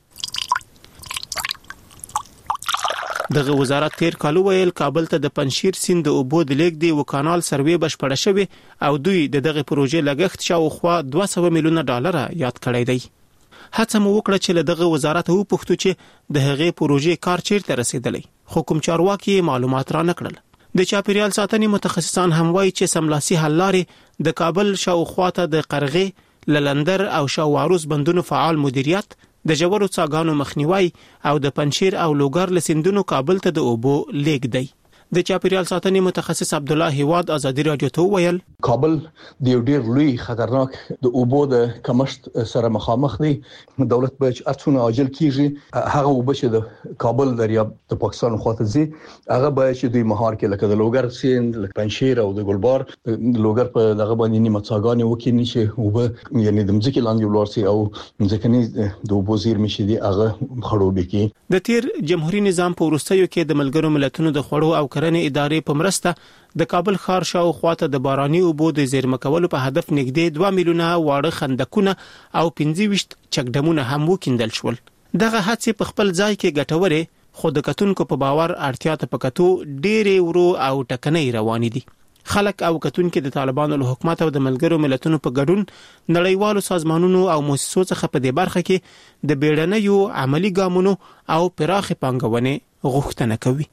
دغه وزارت تیر کال ویل کابل ته د پنشیر سیند د اوبو د لیک دی و کانال سروې بشپړه شوی او دوی دغه پروژې لګښت شاوخوا 200 میلیونه ډالر یاد کړی دی. هڅه مو وکړه چې له دغه وزارت وپوښتو چې د هغې پروژې کار چیرته رسیدلی خو کوم چارواکي معلومات را نکړل. د چاپیریال ساتنې متخصصان هم وایي چې سملاسي حل لارې د کابل شاوخواته د قرغې للندر او شاوواروس بندونو فعال مدیریت د جوړو څاګانو مخنیوي او د پنشیر او لوګر لسیندونو کابل ته د اوبو لیک دی. د چاپیریال ساتنې متخصص عبد الله هیواد ازادي رادیو ته ویل کابل د یو ډیر لوی خطرناک د اوبو د کمښت سره مخامخ دی. دولت به ارڅونه عاجل کیږي هغه اوبه چې د کابل دریاب د پاکستان خواته ځي هغه به چې دوی مهار کې لکه د لوګر سیند لکه پنشیر او د ګلبار لوګر په دغه باندې نیمه څاګانې وکړي چې اوبه یعنی د مځکې لاندې ولورسي او مځکني د اوبو زیرمې چې دی هغه خړوبې کی. د تیر جمهوریت نظام په وروستیو کې د ملګرو ملتونو د خوړو او کرنې ادارې په مرسته د کابل ښار شاوخوا ته د باراني اوبو د زیرمه کولو په هدف نږدې 2 میلیونه واړه خندقونه او 25 چکډمونه هم وکیندل شول. دغه هڅې په خپل ځای کې ګټورې، خو د کتونکو په باور اړتیا ته پکاتو ډېرې ورو او ټکنۍ روان دي. خلک او کتونکو د طالبانو له حکومت او د ملګرو ملتونو په ګډون نړیوالو سازمانونو او مؤسسو څخه په دې برخه کې د بیړنیو عملی ګامونو او پراخې پانګونې غوښتنه کوي.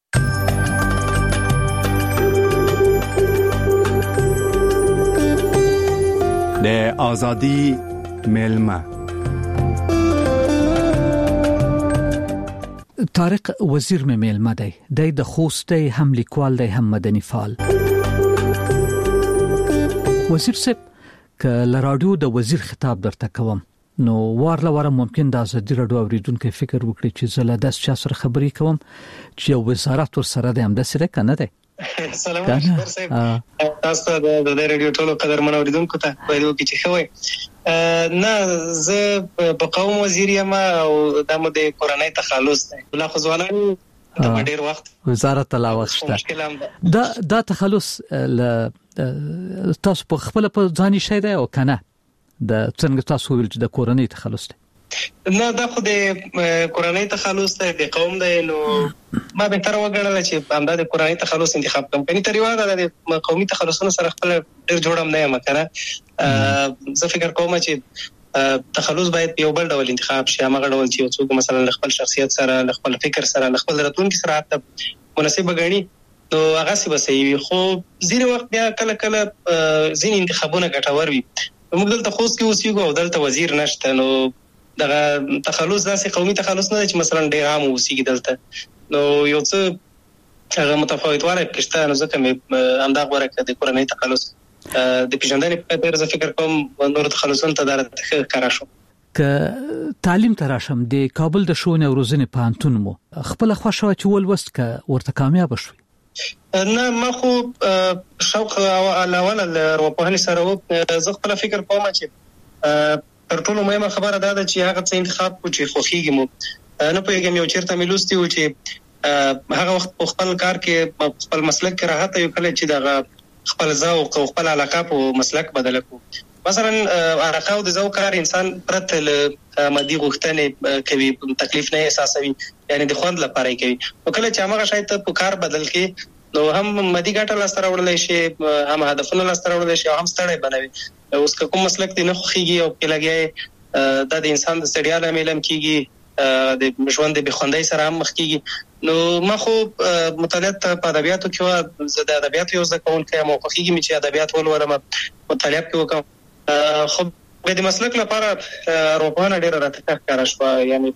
د ازادي ملما طارق وزیر مې میلمه دی د خوست دی، هم لیکوال دی، هم مدني فعال. وزیر صاحب ک لراډیو د وزیر خطاب درته کوم نو واره ممکن د ازادي راډیو اوریدونکو فکر وکړي چې زله د سیاست خبرې کوم چې وزارت ور سره د همدا سره کنه دی. سلام علیکم صاحب، تاسو د رادیو ټولو قدرمن اوریدونکو ته وایو چې خوي نه زه په قوم وزیر یم او د مده کورنۍ تخلص دی. بل خو ځوانان د ډیر وخت وزارت لا وخت دا تخلص تاسو په خپل په ځاني شي دی او کنه د څنګه تاسو ویل چې د کورنۍ تخلص دی؟ نه دا خو د کورنۍ تخلص دی، د قوم دی. نو ما به تر وګڼل چې همدا د کورنۍ تخلص انتخاب کوم. کني تر یو د قومي تخلصونو سره خپل ډیر جوړم نه یم کنه. زه فکر کوم چې تخلص باید یو بل ډول انتخاب شي، هغه ډول چې څوک مثلا خپل شخصیت سره، خپل فکر سره، خپل راتلونکي سره مناسب غني نو هغه څه بسوي. خو ځینې وخت بیا کله ځینې انتخابونه ګټور وي. موږ دلته خوست کې اوسېږو او دلته وزیر نشته، نو دغه تخلص داسې قومي تخلص نه چې مثلا ډیر عام اوسېږي دلته. نو یو څه هغه متفاوتواله کېشته، نو ځکه مې همدا غوړه د کورنۍ تخلص د پیژندنې په اړه زه فکر کوم نور تخلصونه ته درته کارا شو. ک تعلیم تراشم د کابل د شونې او روزنې پانتون مو خپل خوښه چې ولوست ک ورته کامیاب شوي؟ نه ما خو شوق او علاوه له ارواپوهنې سره زه خپل فکر کوم چې تر ټولو مهمه خبره ده چې هغه څه انتخاب کو چې خوخيږي مو نه پېږم. یو چیرته ملوستي و چې هغه وخت په خپل کار کې خپل مسلک کې راحت یو کله چې دغه خپل ذوق او خپل علاقه په مسلک بدل کو. مثلا علاقه او د ذوق کار انسان پرته له مادي غوښتنې کوي، تکلیف نه احساسوي، یعنی د خوند لپاره کوي. او کله چې هغه شاید په کار بدل کې نو هم مادي ګټه لاس سره وړلای شي، هم هدفونه لاس سره وړلای شي، او هم ستړی بنوي. اوس کوم مسلک دی نه خوخيږي او کې لګي د انسان د ستړیا لامل هم کیږي، د ژوند د بخوندۍ سره هم مخ کیږي. نو ما خو مطالعات په ادبیاتو کې زه د ادبیاتو یو ځکه کوم او خوخيږي چې ادبیات ولولم، مطالعه کوم. خو د مسلک لپاره روپانه ډیره راته کار شو، یعنی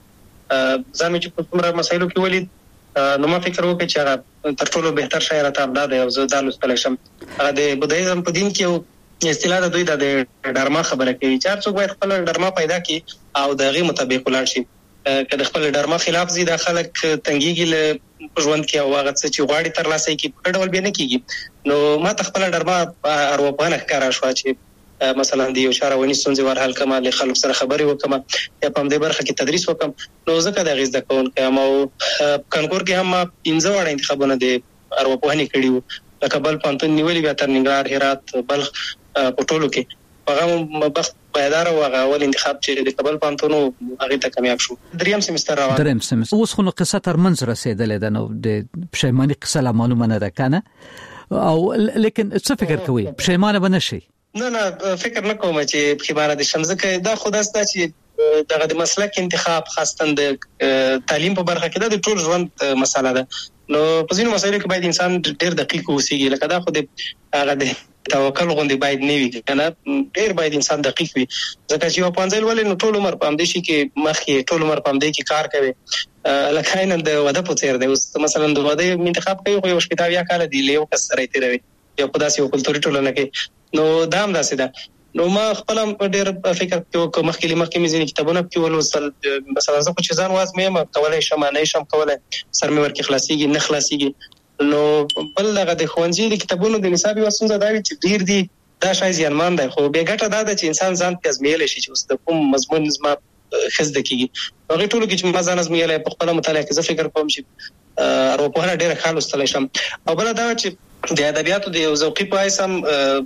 ځم چې په کومه مسایلو کې ولید نو ما فکر وکړ چې هغه تر ټولو بهتر شاعر ته امداد او زه دالو سپلشم. هغه د بودایزم په دین کې یو اصطلاح د دوی د ډرما خبره کوي چې څوک باید خپل ډرما پیدا کړي او دغه مطابق ولاړ شي. کله خپل ډرما خلاف زی د خلک تنګيږي له ژوند کې او هغه څه چې غواړي تر لاسه کې په ډول به نه کیږي. نو ما تخپل ډرما ارواپانه ښکارا شو چې مثلا د یو شاروونی ستونزې ورحل کما له خلک سره خبرې وکم یا په دې برخه کې تدریس وکم. نو ځکه د غیز د کول کوم او کنکور کې هم 15 وړ انتخابونه د ارواپوهنې کړیو، لکه بل پانتون نیولې بیا تر ننګرهار، هرات، بلخ په ټولو کې هغه بخت پایدار او هغه ول انتخاب چې د کابل پانتونو هغه ته کامیاب شو. دریم سمستر روان. دریم سمستر اوس خو نو قصه تر منځ رسیدلې ده، نو د پښیماني قصه لا معلومه نه ده کنه، او لیکن څه فکر کوي پښیمانه بنشي؟ نه فکر نه کوم چې خبره د شمزکه دا خدا ست چې دغه د مسلک انتخاب خاصتن د تعلیم په برخه کې د ټول ژوند مسله ده. نو په ځینو مسایلو کې باید انسان ډېر دقیق اوسېږي، لکه دا خو د هغه د توکل غوندي باید نه وي کنه، ډېر باید انسان دقیق وي. ځکه چې یو پنځل ولې نو ټول عمر پام دي شي کې مخې ټول عمر پام دي کې کار کوي، لکه نه د وده په څیر دی. اوس مثلا د وده انتخاب کوي خو یو شپږ یا کال دی له یو کس سره تیروي یا په داسې یو کلتوري ټولنه کې، نو دا هم داسې ده. نو ما خپل ډېر فکر کوم مخکې مې ځینې کتابونه کې ولوستل، مثلا زه چې ځان واز مې کولای شم نه شم کولای سر مې ورکه خلاصيږي نه خلاصيږي. نو بل هغه د خوانځي د کتابونو د نصابي وسونه دا وی چې ډېر دي دا شای زیانمان دی، خو به ګټه دا ده چې انسان ځان تزمیل شي چې اوس د کوم مضمون زما خزده کیږي. هغه ټول کې چې ما ځان ازمیل په خپل مطالعه کې زه فکر کوم چې ارواپوهنه ډیره ښه لوستلی شم. او بل دا چې د ادبیاتو د یو ذوقي په حیث هم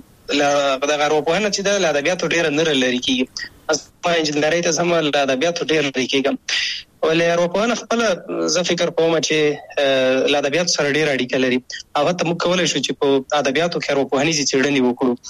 د ارواپوهنه چې د ادبیاتو ډیره نه لري کیږي. ما انجنیری ته هم د ادبیاتو ډیر لري کیږم، ولې ارواپوهنه خپل زه فکر کوم چې د ادبیاتو سره ډیر اړیکه لري. او ته موږ کولای شو چې په ادبیاتو کې ارواپوهنیزې څېړنې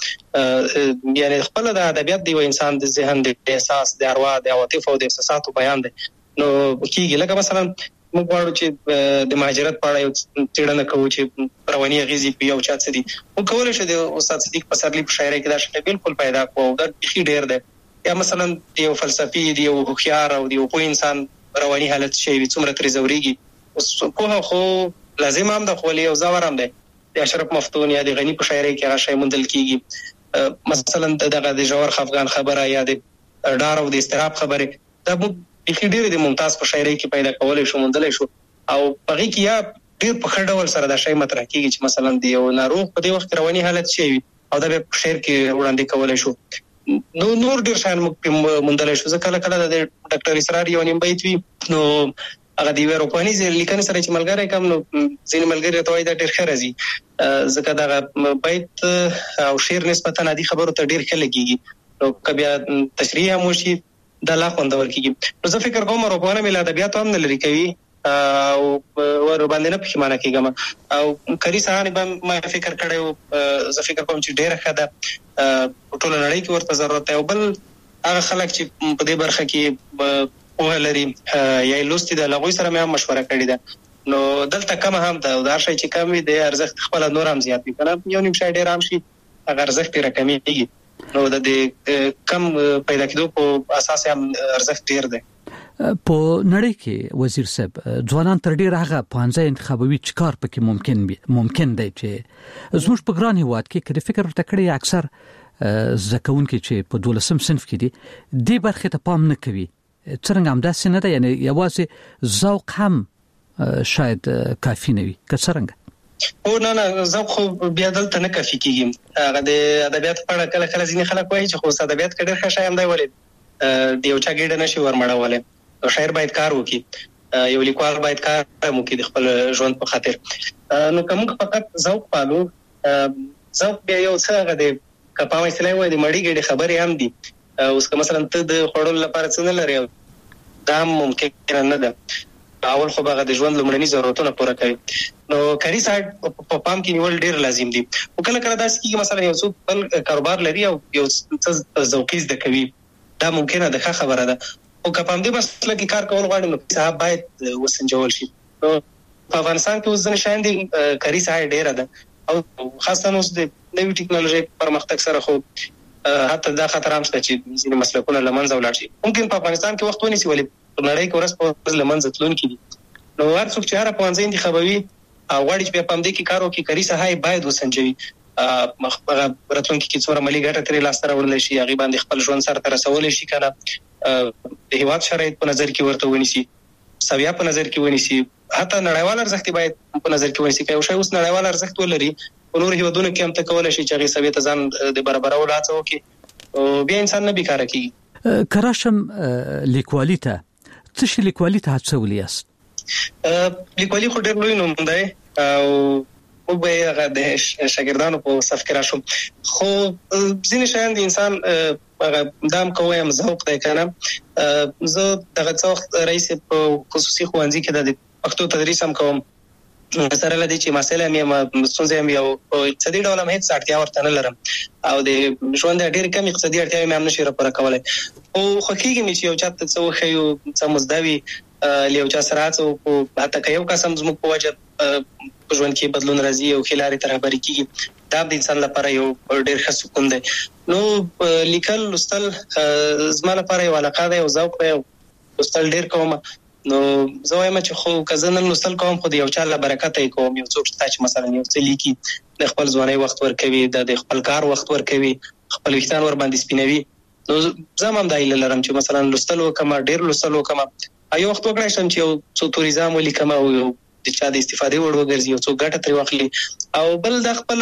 وکړو. یعنی خپل د ادبیات دی انسان د ذهن د احساس د اروا د عواطف او د احساساتو بیان دی. نو کیږي لکه مثلا موږ غواړو چې د مهاجرت په اړه یو څېړنه کوو چې رواني اغېزې په یو چا څه دي. موږ کولای شو د استاد صدیق پسرلي په شاعرۍ کې دا شی بالکل پیدا کوو. دا بیخي ډېر دی. یا مثلا یو فلسفي دی، یو هوښیار او دی یو پوه انسان رواني حالت شي څومره ترې ځورېږي. پوهه خو لازم هم ده، خو یو ځور هم دی. د اشرف مفتون یا د غني په شاعرۍ کې هغه شی موندل کېږي. مثلا دغه د ژور خفګان خبره یا د ډار او د اضطراب خبرې، دا موږ بیخي ډېرې د ممتاز په شاعرۍ کې پیدا کولی شو، موندلی شو. او په هغې کې یا ډېر په ښه ډول سره دا شی مطرح کېږي چې مثلا د یو ناروغ په دې وخت کې رواني حالت شی وي او دا بیا په شعر کې وړاندې کولی شو. نو نور ډېر شیان موږ موندلی شو. زه کله کله د ډاکټر اسرار یو نیم بیت وي، نو هغه د یوې اروپانیزې لیکنې سره چې ملګری کم، نو ځینې ملګري ته وایي دا ډېر ښه راځي، ځکه دغه بیت او شعر نسبتا عادي خبرو ته ډېر ښه لګېږي. نو که بیا تشریح هم وشي دا لا خوندور کېږي. نو زه فکر کوم ارواپوهنه مې له ادبیاتو هم نه لرې کوي او ورباندې نه پښیمانه کېږم. او کاري ساحه به ما فکر کړی و، زه فکر کوم چې ډېره ښه ده، په ټوله نړۍ کې ورته ضرورت دی. او بل هغه خلک چې په دې برخه کې پوهه لري یا یې لوستې ده، له هغوی سره مې هم مشوره کړې ده. نو دلته کمه هم ده، او دا هر شی چې کم وي د ارزښت خپله نور هم زیات وي. که نه یو نیم شی ډېر هم شي هغه ارزښت یې راکمېږي. نو د کم پیدا کېدو په اساس هم ارزښت ډېر دی. په نړۍ کې وزیر صاحب ځوانان تر ډیره هغه پانځه انتخابوي چې کار پکې ممکن دی چې زموږ په ګران هیواد کې کله فکر ورته کړی اکثر زکونکي چې په 12م صنف کې دي د برخه ته پام نه کوي. څنګه همداسې نه ده؟ یعنی یوازې ذوق هم شاید کافي نه وي که څنګه؟ او نه ذوق خو بیا دلته نه کافي کېږي. هغه د ادبیات په اړه کله کله ځینې خلک وایي چې خو ادبیات کې ډېر ښه شی هم دی، ولې د یو چا ګېډه نشي ورمړولی. شاعر باید کار وکړي، یو لیکوال باید کار وکړي د خپل ژوند په خاطر. نو که موږ فقط ذوق پالو، ذوق بیا یو څه هغه دی، که په عامه اصطلاح وایي د مړۍ ګېډې خبرې هم دي. اوس که مثلا ته د خوړلو لپاره څه نه لرې، دا هم ممکن نه ده. اول خو هغه د ژوند لومړني ضرورتونه پوره کوي. نو کاري سایډ په پام کې نیول ډېر لازم دي. او کله کله داسې کېږي مثلا یو څوک بل کاروبار لري او یو څه ذوقي زده کوي، دا ممکنه ده، ښه خبره ده. او که په همدې مسله کې کار کول غواړي نو صاحب باید وسنجول شي. نو په افغانستان کې اوس ځینې شیان دي کاري سایډ ډېره ده، او خاصه اوس د نوې ټکنالوژۍ پرمختګ سره خو حتی دا خطر هم شته چې ځینې مسلکونه له منځه ولاړ شي. ممکن په افغانستان کې وخت ونیسي، ولې په نړۍ کې ورځ په ورځ له منځه تلونکي دي. نو هر څوک چې هره پوهنځی انتخابوي او غواړي چې بیا په همدې کې کار وکړي، کاري ساحه یې باید وسنجوي. هغه راتلونکي کې څومره مالي ګټه ترې لاسته راوړلی شي، هغې باندې خپل ژوند سرته رسولی شي که نه، د هېواد شرایط په نظر کې ورته ونیسي، سویه په نظر کې ونیسي، حتی نړیوال ارزښت باید په نظر کې ونیسي. که یو شی اوس نړیوال ارزښت ولري، په نورو هېوادونو کې هم ته کولی شي چې هغې سویې ته ځان د برابرولو هڅه وکړي، بیا انسان نه بیکاره کېږي. که راشم لیکوالي ته، څه شي لیکوالي ته هڅولی یاست؟ لیکوالي خو ډېر لوی نوم دی او موږ به هغه د شاګردانو په صف کې راشو، خو ځینې شیان د انسان هغه دا هم که وایم ذوق دی که نه. زه دغه څه وخت رئیس په خصوصي ښوونځي کې د پښتو تدریس هم کوم، سره له دې چې محصل هم یم، ستونزې هم یو اقتصادي ډول هم هېڅ اړتیا ورته نه لرم، او د ژوند ډېرې کم اقتصادي اړتیاوې مې هم نشي راپوره کولی. خو خوښېږي مې چې یو چا ته څه وښیو، څه مو زده وي، له یو چا سره هڅه وکړو، حتی که یو کس هم زموږ په وجه په ژوند کې بدلون راځي او ښې لارې ته رهبري کېږي، دا د انسان لپاره یو ډېر ښه سکون دی. نو لیکل لوستل زما لپاره یو علاقه ده، یو ذوق دی، لوستل ډېر کوم. نو زه وایم چې خو که زه نن لوستل کوم، خو د یو چا له برکته یې کوم. یو څوک شته چې مثلا یو څه لیکي، د خپل ځوانۍ وخت ورکوي، د خپل کار وخت ورکوي، خپل ویښتان ورباندې سپینوي. نو زه هم دا هیله لرم چې مثلا لوستل وکړم، ډېر لوستل وکړم. یو وخت وکړای شم چې یو څو توري ځام ولیکم او یو د چا د استفادې وړ وګرځي او څوک ګټه ترې واخلي. او بل د خپل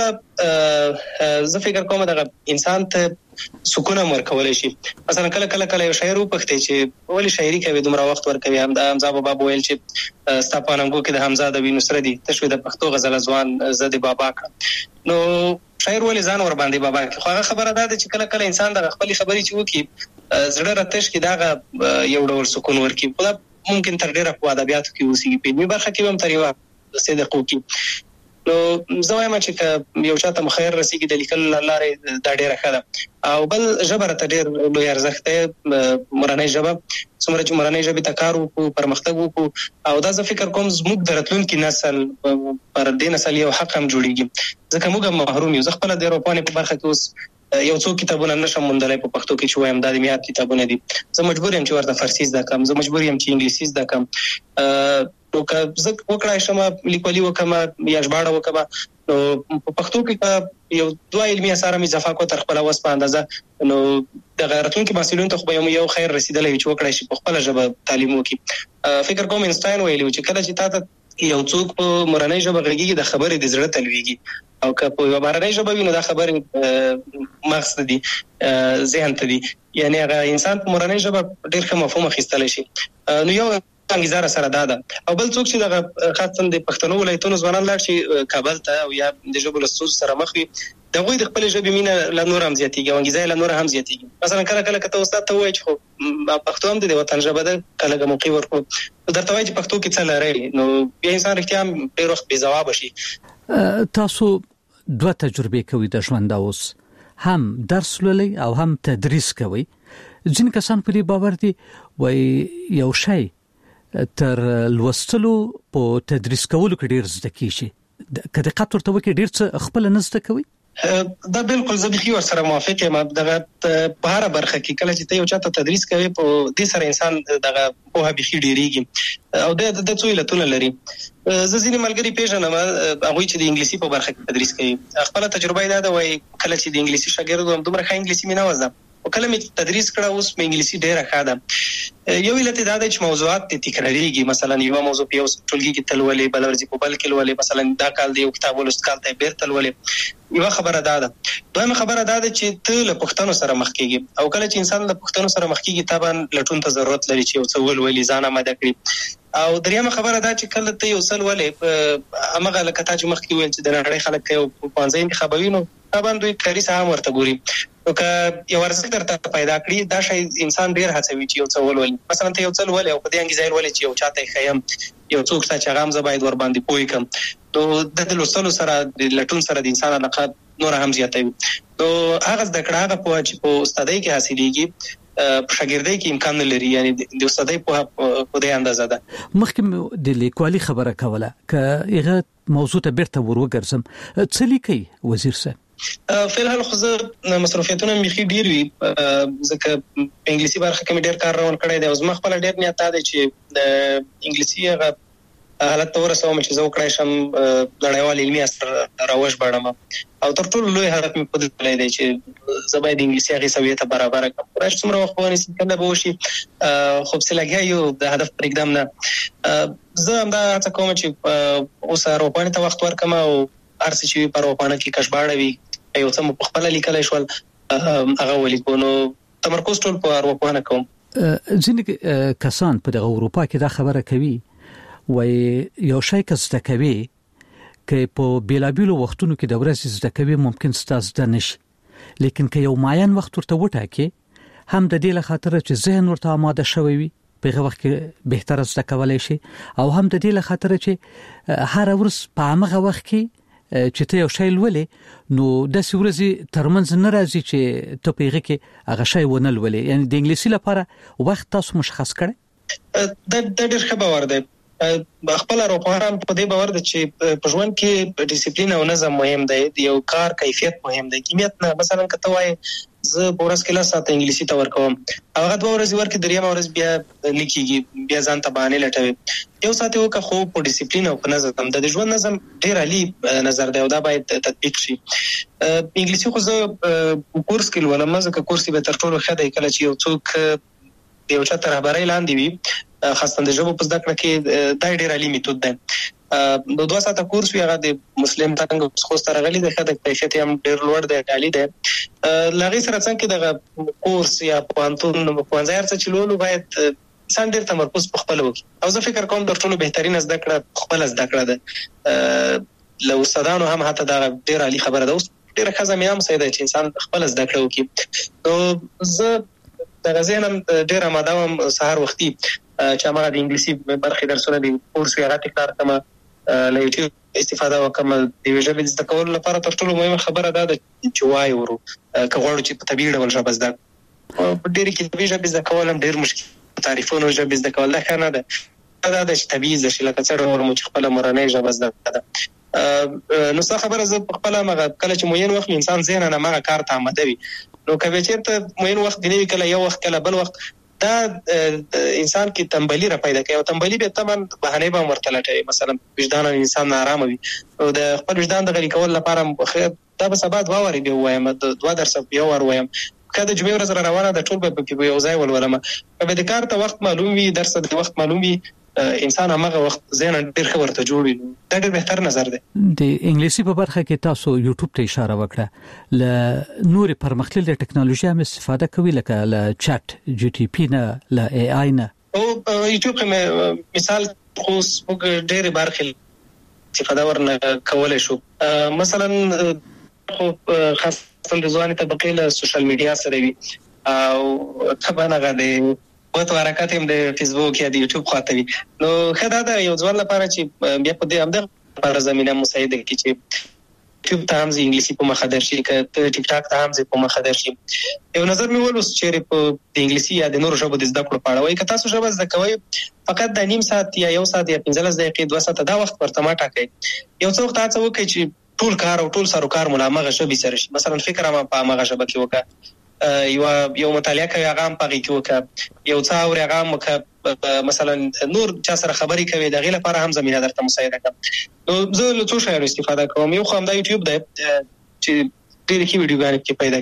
زه فکر کوم دا انسان ته سکون ورکولای شي. مثلا کله یو شاعر وپختي چې ولی شاعري کوي دومره وخت ورکوي. حمزه بابا ویل چې ستاپاننګو کې د حمزه د وینو سره دي تشوي د پښتو غزل ځوان زده بابا کړ. نو شاعر ولی ځان ور باندې بابا کې خو هغه خبره ده چې کله انسان د خپل خبرې چې وکي زړه راتش کې دا یو ډول سکون ورکي. خو ممکن تر ډیره په ادبیاتو کې اوسېږي په دې برخه کې هم تر یو صدق وکي. نو زه وایم چې یو چاته مخیر رسیږي د لیکل لارې دا ډیره ښه ده. او بل ژبه ته ډیر لوی ارزښت دی. مورنۍ ژبه څومره چې مورنۍ ژبې ته کار وکړو پرمختګ وکړو او دا زه فکر کوم زموږ د راتلونکي نسل پر دې نسل یو حق هم جوړیږي. ځکه موږ محروم یو. زه خپل د اروپا په برخه کې اوس یو څو کتابونه نشم موندلای په پښتو کې چې وایم دا د میات کتابونه دي. زه مجبور یم چې ورته فارسی زده کړم. زه مجبور یم چې انګلیسي زده کړم. نو که زه وکړای شم لیکوالي وکم یا ژباړه وکم نو په پښتو کې یو دوه علمي اثار مې اضافه کو تر خپل وس په اندازه نو د غیرتون کې مسؤلین ته خو یو خیر رسیدلې چې وکړای شي په خپل ژبه تعلیم وکړي. فکر کوم اینسټاین ویلي چې کله چې تاسو یو څوک په مورنۍ ژبه غږیږي د خبرې د زړه تلويږي او که په مورنۍ ژبه ویني دا خبرې مقصد دي ذهن ته دي. یعنی هغه انسان په مورنۍ ژبه ډېر ښه مفهوم اخیستل شي. نو یو انګیزه سره ده. او بل څوک چې د خاصه د پښتنو ولایتونو ځوانان لاړ شي کابل ته او یا د ژبو له ستونزو سره مخ وي د غوي د خپل ژبې مینه له نور هم زیاتېږي او انګیزه له نور هم زیاتېږي. مثلا کله کته استاد ته وایي چې پښتو هم د وطن ژبه ده کله موقع ورکو درته وایي چې پښتو کې څه لري نو بیا انسان رښتیا هم ډېر وخت بې ځواب شي. تاسو دوه تجربې کوي د ژوند اوس هم درس لولي او هم تدریس کوي. ځینې کسان په دې باور دي وایي یو شی تر لوستلو په تدریس کولو کې ډیر زده کیږي. کله دقت ورته وکړي ډیر څه خپل نه زده کوي. دا بالکل زه به سره موافق یم. دغه په هر برخه کې کله چې ته یو چاته تدریس کوي په دې سره انسان دغه په هغه بخي ډیریږي او د څو علتونه لري. زه ځینې ملګری پیژنم هغه چې د انګلیسي په برخه کې تدریس کوي. خپل تجربه دا ده وای کله چې د انګلیسي شاګرد هم دومره ښه انګلیسي مې نه وزم او کله مې تدریس کړه اوس مې انګلیسي ډیره ښه ده. یو علت دا ده چې موضوعات تکراریږي. مثلا یو موضوع په یو ټولګي کې تلولې بل ورځې په بل کې لولې. مثلا دا کال د یو کتاب ولست کال ته بیرته لولې. یو خبره ده. دویمه خبره ده چې ته له پښتنو سره مخ کېږي او کله چې انسان له پښتنو سره مخ کېږي طبعا لټون ته ضرورت لري چې یو څه ولولې ځان آماده کړي. او دریمه خبره ده چې کله ته یو څل ولې امغه لکه تا چې مخ کې ویل چې د نړۍ خلک یو پانځه انتخابوي نو طبعا دوی کاري سهم ورته ګوري. نو که یو ارزښت درته پیدا کړی دا شی انسان ډیر هڅوي چې یو څه ولولي. مثلا ته یو څل ولې او په دې انګیزه ولې چې یو چاته خیم یو څوک چې هغه هم زباید ور باندې پوي کم نو د لوستلو سره د لټون سره د انسان علاقه نور هم زیاتوي. نو هغه د کړه هغه په چې په استادۍ کې حاصلېږي په شاګردۍ کې امکان لري. یعنی د استادۍ په دې اندازه ده. مخکې د لیکوالي خبره کوله که هغه موضوع ته بیرته وروګرځم څه لیکي وزیر صاحب؟ فعلا خو زه مصروفیتونه مخې ډیر وي ځکه په انګلیسي برخه کې ډیر کار روان کړی دی او زما خپل ډیر نیت دی چې د انګلیسي هغه حالت ته ورسوم چې زه وکړای شم نړیوال علمي اثر راوښ بړم او تر ټولو لوی هدف مې په دې دی چې زه باید انګلیسي هغه سویته برابر کړم. راځي څومره وخت ونیسي کنه به وشي خو څه لګیا یو د هدف پر اقدام نه. زه هم دا څه کوم چې اوس اروپا ته وخت ورکم او ارسي چې په اروپا کې کشباړه وي یو څه په خپل لیکلای شول هغه ولیکو نو تمرکز ټول په اروپا نه کوم. ځینې کسان په دغه اروپا کې دا خبره کوي وای یو شی کس زده کوي که په بیلابیلو وختونو کې د ورځې زده کوي ممکن ستاسو د نشي لیکن که یو معین وخت ورته وټاکي هم د دې لخاطر چې ذهن ورته آماده شوی وي په هغه وخت کې بهتر زده کولای شي او هم د دې لخاطر چې هر ورځ په هغه وخت کې چې ته یو شی ولې نو د سورزي ترمنځ ناراضي چې ته پیغه کې هغه شی ونه ولې. یعنی د انګلیسي لپاره وخت تاسو مشخص کړئ. د ډېر ښه باور دی. خپل اروپایان په دې باور دي چې په ژوند کې ډیسپلین او نظم مهم دی. یو کار کیفیت مهم دی. کمیت نه. مثلا کته وای زه پورس کې لا ساته انګلیسي ته ورکوم هغه 2 ورځې ورکې دریم ورځ بیا لیکيږي بیا ځان ته باندې لټوي. یو ساته وکه خو په ډیسپلین او په نظم د ژوند نظم ډیر عالی نظر دی او دا باید تطبیق شي. انګلیسي خو زه کورس کې ولوم ځکه کورس به تر ټولو ښه دی کله چې یو څوک یو چاته رهبري لاندې وي خاصه د ژبو په زده کړه کې دا ډیر عالی میتود دی. د 2 ساعته کورس وی هغه د مسلم څنګه خو سره غلي د خدای کیفیت هم ډیر لوړ دی عالی دی. لغې سره څنګه د کورس یا پوانتون په څه چلولو باید انسان ډیر تمرکز په خپل وکړي او زه فکر کوم د ټولو بهترین زده کړه خپل زده کړه ده. لو استادانو هم حتی دا ډیر عالی خبره ده. اوس ډیر ښه زمينه هم سیده چې انسان خپل زده کړه وکړي. نو زه د غزینم ډیر آماده وم سهار وختي چې ما د انګلیسي برخې درسونه د کورس یې غاټي کار کوم له یوټیوب استفاده وکم. د ژبې زده کولو لپاره تر ټولو مهمه خبره ده چې وای ورو کغوړو چې په طبيعي ډول ژبه زده په ډیر کې طبيعي ژبه زده کول هم ډیر مشکل. تعریفونو ژبه زده کول نه کنه ده دا د طبيعي ژبه لکه څنګه ورمو چې خپل مورنۍ ژبه زده ده. نو څه خبره زه خپل مغه کله چې موین وخت انسان ذهن نه مغه کار ته آماده وي نو کوي چې موین وخت دی کله یو وخت کله بل وخت دا انسان کې تنبلی را پیدا کوي او تنبلی به تمن بهانه به مرتلټي. مثلا وجدان انسان آرام وي او د خپل وجدان د غلي کول لپاره دا به سبا 2 واره دی وایم 2 درس یو ور وایم کله جمعې ورځ روانه د ټول په یو ځای ولولم په د کار ته وخت معلوم وي درس د وخت معلوم وي انسان هغه وخت ذهن ډیر ښه ورته جوړوي. دا ډیر بهتر نظر دی. د انګلیسي په برخه کې تاسو یوټیوب ته اشاره وکړه ل نور پرمختللې ټکنالوژي هم استفاده کوي لکه ل چات جی ټي پی نه ل ای آی نه او یوټیوب کې مثال خو ډیر برخه استفاده ورنه کولای شو. مثلا خو خاصه د ځواني طبقه له سوشل میډیا سره وي او طبعا غږی په حرکت هم د فیسبوک یا د یوټیوب خاطر نو خدای دا یو ځوان لپاره چې بیا په دې همده پر زمينه مساعده کی چې یوټیوب ته هم انګلیسي په مخه درشي ک ټیک ټاک ته هم په مخه درشي. یو نظر مې ولوس چې په انګلیسي یا د نورو ژبو د زده کړو په اړه وایي که تاسو ژبه زده کوئ فقط د نیم ساعت یا یو ساعت یا 15 دقیقې 2 ساعت دا وخت ورته ما ټاکئ. یو څو وخت تاسو وکړئ چې ټول کار او ټول سروکار ملامغه ژبه سره شي. مثلا فکر ما په مغه ژبه کې وکړه یو مطالعه کوي هغه هم پغې کې وکړه یو څا اور هغه مکه مثلا نور چا سره خبري کوي د غیله لپاره هم زمينه درته مساعده کوي. نو زه له څه شایو استفاده کوم. یو خو هم د یوټیوب دی چې ډېر کې ویډیوګانې کې پیدا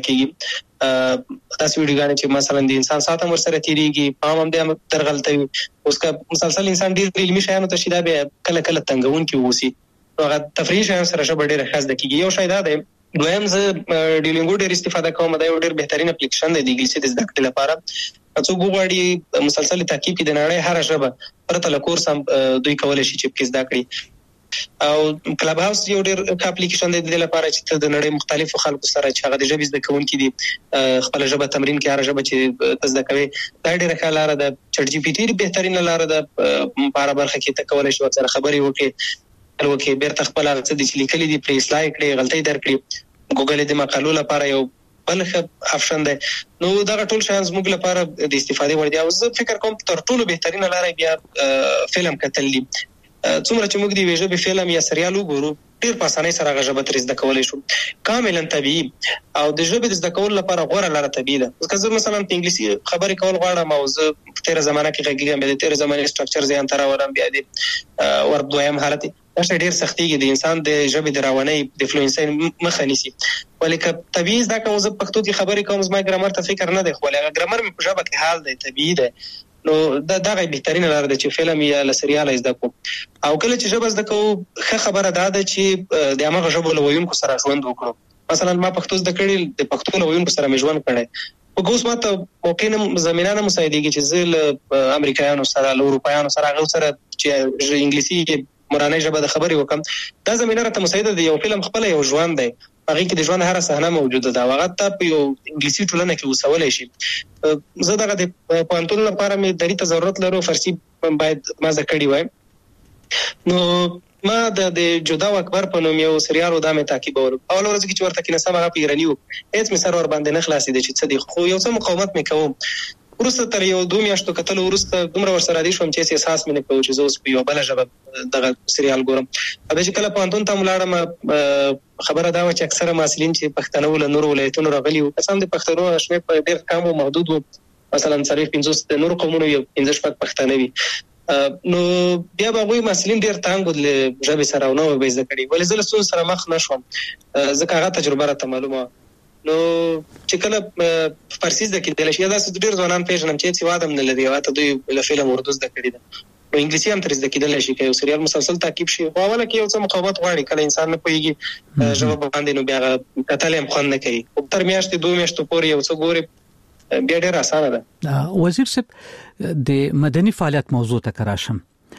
کیږي. تاسو ویډیوګانې چې مثلا د انسان ساته مر سره تیریږي پام هم د ترغلطي اوس کا مسلسل انسان ډېر علمي شایانو ته شیدا به کله کله تنګون کې ووسی هغه تفریح شایان سره شبه ډېر خاص د کیږي. یو شای دا دی دویم زه ډیلینګو ډېر استفاده کوم. دا یو ډېر بهترین اپلیکیشن دی د انګلیسي د زده کړې لپاره. څو غواړي مسلسل تعقیب کې د نړۍ هر ژبه پرته له کورس هم دوی کولای شي چې په زده کړي. او کلب هاوس یو ډېر اپلیکیشن دی د لپاره چې د نړۍ مختلفو خلکو سره چې هغه د ژبې زده کوونکي دي خپل ژبه تمرین کوي هر ژبه چې زده کوي. دا ډېر ښه لاره ده. چټ جی پی ټی بهترین لاره ده په برخه کې ته کولای شي سره خبري وکړي الوکه بیرته خپل څه د لیکلي دي پلی سلای کړي غلطي درکړي ګوګل دې مقالو لپاره یو بل ښه آپشن دی. نو دا ټول شان زموږ لپاره د استفادې وړ دي. او زه فکر کوم تر ټولو بهترین لاره بیا فلم کتل دي. څومره چې موږ دی ویژه به فلم یا سریال وګورو ډیر په اسانۍ سره غږ به زده کولای شو کاملا طبيعي او د ژبې د زده کولو لپاره غوړه لاره طبيعي ده. ځکه مثلا په انګلیسي خبرې کول غواړم او زه په تیر زمانه کې غږیږم د تیر زمانه سټرکچر ځان تر ورم بیا دي ور دویم حالت دا ډیر سختيږي د انسان د ژبې د راونې د فلوئنسي مخه نیسي. ولیکه طبيعي دا کوم زه پښتو کې خبرې کوم زما ګرامر ته فکر نه دی خو هغه ګرامر په ژبه کې حال دی طبيعي دی. نو دا غي بهترین لاره ده چې فلم یا سریال زده کو او کله چې ژبه زده کو ښه خبره ده چې د هغه ژبه لویونکو سره ژوند وکړو. مثلا ما پښتو زده کړې د پښتو لویونکو سره مې ژوند کړی په اوس ماته موقع زمينه نه مساعدېږي چې زه امریکایانو سره له اروپایانو سره هغه سره چې انګلیسي مورانه ژبه د خبري وکم دا زمينه راته مساعده دی. یو فلم خپل یو ژوند دی هغه کې د ژوند هر صحنه موجوده ده هغه ته په یو انګلیسي ټولنه کې وسولای شي. زه دغه د پوهنتون لپاره مې درې ته ضرورت لرو فارسی باید ما زکړی وای. نو ما د جدا و اکبر په نوم یو سریال و دامه تعقیبول اول ورځ کې چې ورته کې نسمه هغه پیرانیو هیڅ مې سر ور باندې نه خلاصې دي چې څه دي خو یو څه مقاومت مې کوم. ورسته تر یو 2 میاشتو کتل ورسته دومره ور سره دي شوم چې احساس مې نه کوم چې زه اوس په یو بل ژبه دغه سریال ګورم. دا چې کله پوهنتون ته ملاړم خبره دا و چې اکثره محصلین چې پښتنو ول نور ولایتونو راغلي وو قسم د پښتنو شمه په ډېر کم او محدود وو. مثلا صرف 50 د نور قومونو یو 15 شپږ پښتانه وي. نو بیا به غوي مسلین ډیر تانګ د ژبې سره نو به زده کړي ولې زله سون سره مخ نشوم ځکه هغه تجربه راته معلومه. نو چې کله فارسی زده کېدل شي دا ډیر ځوانان پیژنم چې څه وادم نه لري او ته دوی له فلم اردو زده کړي ده انګلیسي هم تر زده کېدل شي که یو سریال مسلسل تعقیب شي خو اوله کې یو څه مقاومت غواړي کله انسان نه پوهیږي ژبه باندې نو بیا کتل هم خوند نه کوي تر میاشتې 2 میاشتې پورې یو څه ګوري بیا ډېر اسانه ده. وزیر صاحب د مدني فعالیت موضوع ته کراشم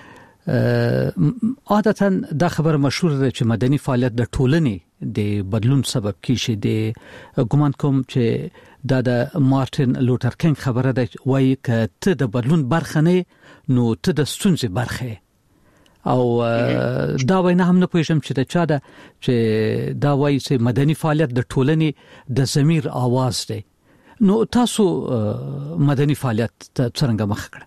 عادتاً دا خبر مشهور ده چې مدني فعالیت د ټولنې د بدلون سبب کیږي. د ګومان کوم چې دا د مارټین لوتر کینګ خبره ده وایي ک ته د بدلون برخه نه نو ته د ستونزې برخه او دا وینا هم نه پوهیږم چې دا چا ده چې دا وایي چې مدني فعالیت د ټولنې د ضمیر आवाज دی. نو تاسو مدني فعالیت څنګه مخ کړ؟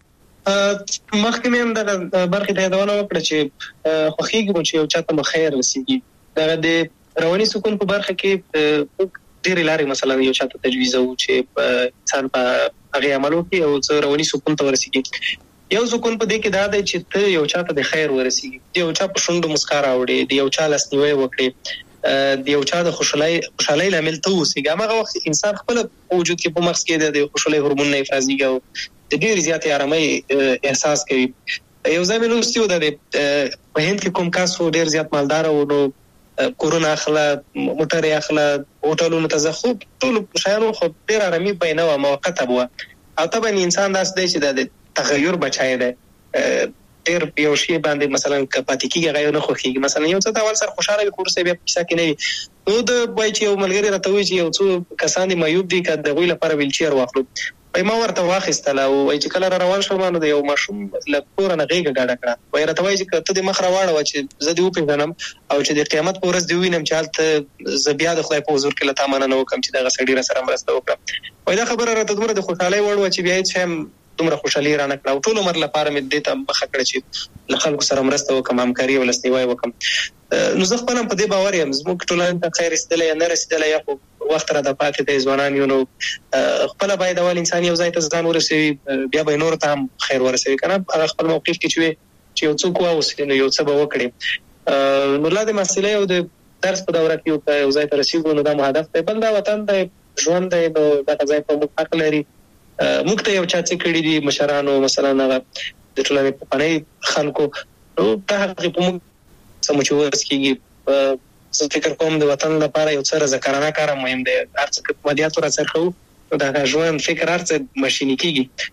مخکې مې هم د برخې ته یادونه وکړه چې خوښیږي چې یو چاته مخیر رسیږي. دا د رواني سکون په برخه کې ډېرې لارې مثلا یو چاته تجویزو چې انسان په هغه عملو کې او څه رواني سکون ته ورسیږي. یو سکون په دې کې دا دی چې ته یو چاته د خیر ورسیږي، یو چا په شونډو مسکا راوړي، د یو چا لاسنیوي وکړي، د یو چا د خوشحالۍ لامل ته اوسېږي. هغه وخت انسان خپل وجود کې په مغز کې د خوشحالۍ هورمون نه افرازيږي او د ډېر زیات آرامۍ احساس کوي. یو ځای مې لوستي و د په هند کې کوم کس ډېر زیات مالدار و نو کورونه اخله، موټر یې اخله، هوټلونو ته ځه، خو ټول شیانو خو ډېر آرامي بینه وه، موقته به وه. او طبعا انسان داسې دی چې د تغیر بچای دی ډېر یو شی باندې مثلا کپاتې کېږي هغه نه خوښېږي. مثلا یو څه ته اول سره خوشحاله وي خو وروسته بیا په کیسه کې نه وي. نو د وایي چې یو ملګري راته وایي چې یو څو کسان دي معیوب دي که د هغوی لپاره ویلچیر واخلو. ما ورته واخیستله او وایي چې کله را روان شوم نو د یو ماشوم له کوره نه غېږه ډاډه کړه. وایي راته وایي چې ته دې مخ راواړوه چې زه دې وپېژنم او چې د قیامت په ورځ دې ووینم چې هلته زه بیا د خدای په حضور کې له تا مننه وکړم چې دغه سړي راسره مرسته وکړه. وایي دا خبره راته دومره د خوشحالۍ وړ وه چې بیا هېڅ شی هم دومره خوشحالي رانه کړه او ټول عمر لپاره مې دې ته مخه کړه چې له خلکو سره مرسته وکړم، همکاري او لاسنیوی وکړم. نو زه خپل هم په دې باور یم زموږ ټولنې ته خیر رسېدلی یا نه رسېدلی یا خو وخت را د پاتې دی ځوانان یو نو خپله باید اول انسان یو ځای ته ځان ورسوي بیا به نورو ته هم خیر ورسوي که نه هغه خپل موقف کې چې یو څوک واوسي نو یو څه به وکړي. نو لا د محصلۍ او د درس په دوره کې یو ځای ته رسېږو نو دا مو هدف دی. بل دا وطن دی، ژوند دی، نو دغه ځای په موږ حق لري. موږ ته یو چا څه کړي دي مشرانو مثلا هغه د ټولنې پخواني خلکو نو دا هغې په موږ څه مو چې ورس کېږي. زه فکر کوم د وطن لپاره یو څه رضاکارانه کار مهم دی. هر څه که مادیات ورسره کوو نو د هغه ژوند فکر هر څه ماشیني کېږي.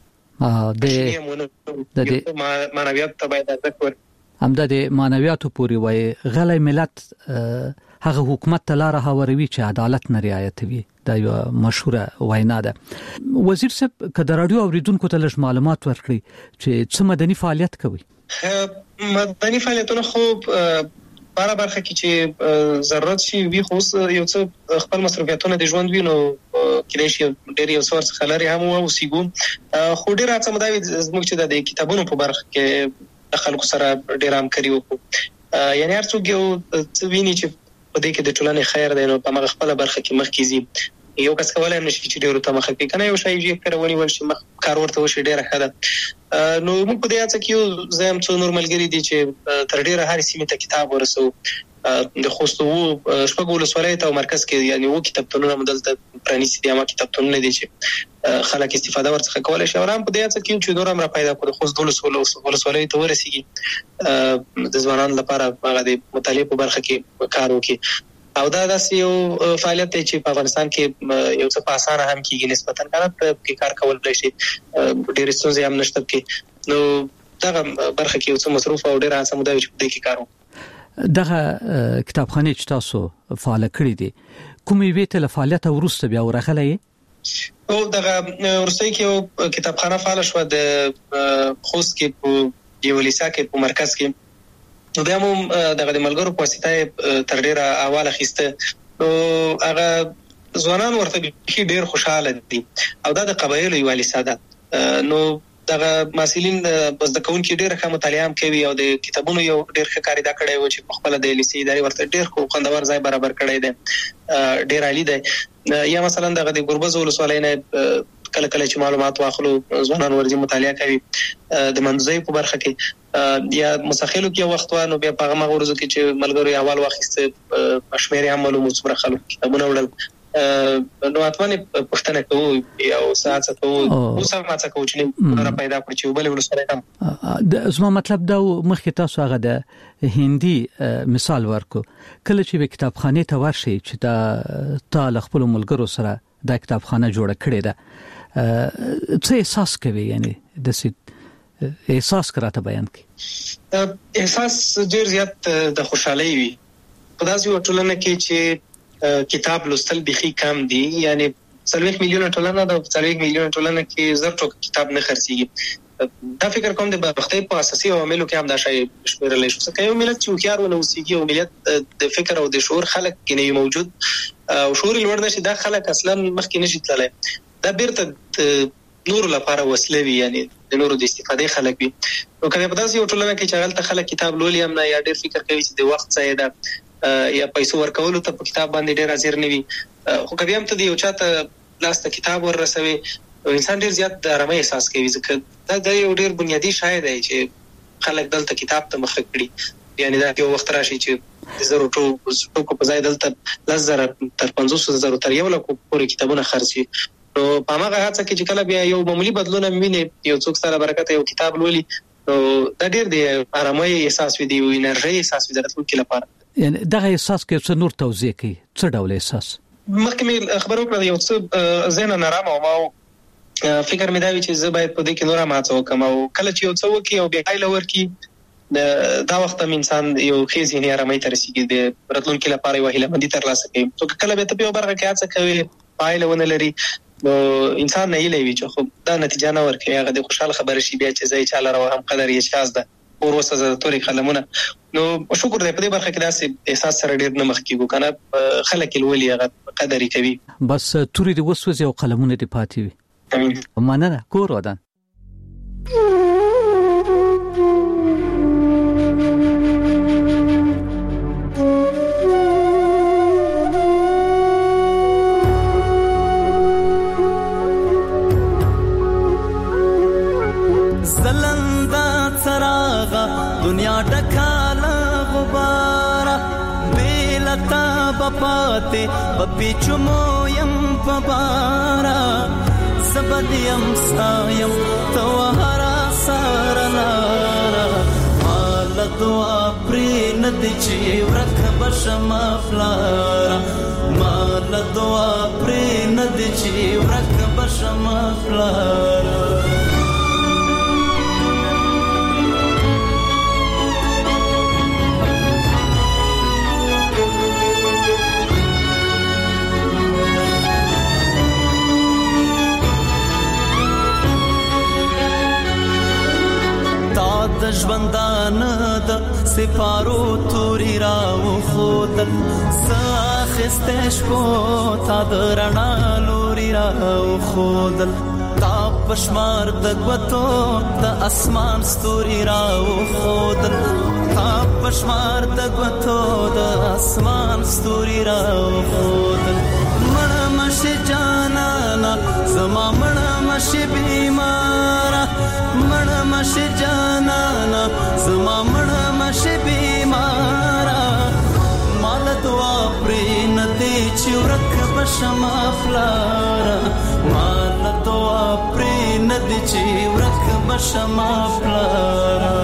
د معنویات ته باید ارزښت ورکړو. همدا د معنویاتو پورې وایي غلی ملت هغه حکومت ته لاره هواروي چې عدالت نه رعایتوي. دا یو مشهوره وینا ده. وزیر صاحب که د راډیو اوریدونکو ته لږ معلومات ورکړي چې څه مدني فعالیت کوي؟ مدني فعالیتونه خو باره برخه کې چې ضرورت شي وي خو یو څه خپل مصروفیتونه د ژوند وي نو کېدای شي ډېر یو څه ورڅخه لرې هم واوسېږو. خو ډېره هڅه مو دا وي زموږ چې د کتابونو په برخه کې د خلکو سره ډېره همکاري وکړو. یعنې هر څوک یو څه ویني چې په دې کې د ټولنې خیر دی نو په هغه خپله برخه کې مخکې ځي. یو کس کولی هم نشي چې ډېرو ته مخه کړي، که نه یو شی یې ونیول شي کار ورته وشي ډېره ښه ده. نو موږ په دې هڅه کې یو زه هم څو نور ملګري دي چې تر ډېره هرې سیمې ته کتاب ورسوو. د خوست شپږو ولسوالیو ته او مرکز کې یعنې اووه کتابتونونه مو دلته پرانیستي دي. همه کتابتونونه دي چې خلک استفاده ورڅخه کولی شي. او هم په دې هڅه کې چې نور هم را پیدا کړو د خوست 12 ولسوالیو ته ورسېږي د ځوانانو لپاره هغه د مطالعې په برخه کې کار وکړي. او دا داسې یو فعالیت دی چې په افغانستان کې یو څه په اسانه هم کېږي نسبتاً که نه پکې کار کولی شي ډېرې ستونزې هم نشته پکې. نو دغه برخه کې یو څه مصروف او ډېره هڅه مو دا وي چې په دې کې کار وکړو. دغه کتابخانې چې تاسو فعاله کړې دي کومې یوې ته له فعالیته وروسته بیا ورغلی یې؟ او دغه وروستۍ کې یو کتابخانه فعاله شوه د خوست کې په یو لیسا کې په مرکز کې. نو بیا مو دغه د ملګرو په واسطه تر ډېره اول اخیسته. نو هغه ځوانان ورته بیخي ډېر خوشحاله دي او دا د قبایلو یوه لیسا ده. نو دغه محصلین زده کوونکي ډېره ښه مطالعه هم کوي او د کتابونو یو ډېر ښه کار ادا کړی و چې په خپله د لیسې ادارې ورته ډېر خوندور ځای برابر کړی دی، ډېر عالي دی. یا مثلا دغه د ګربز ولسوالۍ نه کله کله چې معلومات واخلو ځوانان ورځي مطالعه کوي. د منځۍ په برخه کې یا مسخلو کې وخت وانه بیا په هغه ورځو کې چې ملګرو اول واخیسته شمېر هم معلومه څومره خلک کتابونه وړل نو اتمنه پښتنه کوو یو ساعت کوو او سم ماڅ کوو چې نور پیدا کړو چې بل ولسره کم د زما مطلب دا مخکې تاسو هغه د هندي مثال ورکو کله چې کتابخانه ته ورشي چې دا تل خپل ملګرو سره دا کتابخانه جوړه کړې ده څه احساس کوي یعنی د احساس کراته بیان کی احساس ډیر زیات د خوشحالي وي په داسې ټولنه کې چې کتاب لوستل بيخي کم دي یعنی 30 میلیون ټولنه د 30 میلیون ټولنه کې زر ټوک کتاب نه خرڅيږي دا فکر کوم د بختي په اساسي عواملو کې هم دا شی شمیرل شي چې یو ملت چې خيار ونه وسیږي او ملت د فکر او د شعور خلک کې نه موجود او شعور لوړ نشي دا خلک اصلا مخکې نشي تللی دا بیرته نور لپاره وسلوي یعنی د نورو د استفادې خلک وي نو کله په داسې ټولنه کې چې هغه خلک کتاب لولي هم نه یا ډېر فکر کوي چې د وخت ځای ده یا پیسو ورکول ته په کتاب باندې ډېر حاضر نه وي خو کبي هم ته دی او چاته لاس ته کتاب ورسوي انسان ډېر زیات آرامي احساس کوي ځکه دا یو ډېر بنیادی شای دی چې خلک دلته کتاب ته مخ کړي یعنی دا یو وخت راشي چې زرو ټوکو په ځای دلته 10,000 تر 50,000 تر 1 لک پورې کتابونه خرڅي نو په هغه هڅه کې چې کله بیا یو معمولی بدلون ویني یو څوک سره برکت یو کتاب لولي نو دا ډېر دی آرامي احساس وي دی او انرژي احساس وي درته کې لپاره یعنی دا احساس کې څه نور توضیح کوي څه ډول احساس مخکې خبرو کړم یو څه ذهن نارام او ما فکر مې دا وی چې زه باید په دې کې نور ماته وکم او کله چې یو څه وکي او بیا ایله ورکی دا وخت هم انسان یو خېزي نه آرامي تر رسیدي د راتلونکو لپاره یو هیله مندي تر لاسه کوي نو کله به ته په برخه کې هڅه کوي پایله ونه لري نو انسان نه ایله وی چې خو دا نتیجه نه ورکوي هغه د خوشاله خبره شي بیا چې زای چاله راو هم قدر یې شاز ده او وسه توري قلمونه نو شکر دې په دې برخه کې داسې احساس سره ډېر نه مخ کیږي کنه خلک الولي هغه قدر کوي بس توري د وسوسه او قلمونه دې پاتې وي مننه کور ودان زلندا چراغا دنیا ډکاله غبارا بیلتا بپاته بپیچمو يم پبارا زبدیم سایم توهرا سارلارا مال دعا پرین دچی ورک بشما فلارا مال دعا پرین دچی ورک بشما فلارا د ژوندان د سپارو توري راو خودل ساخستش کو تا درنا لوري راو خودل تا پشمار د غوتو د اسمان ستوري راو خودل تا پشمار د غوتو د اسمان ستوري راو خودل مړ مش جانانا زما مړ مش بیمارا مړ مش جانانا زما مړ مش بیمارا مال دعا پرین دې چې ورک بشما فلارا مال دعا پرین دې چې ورک بشما فلارا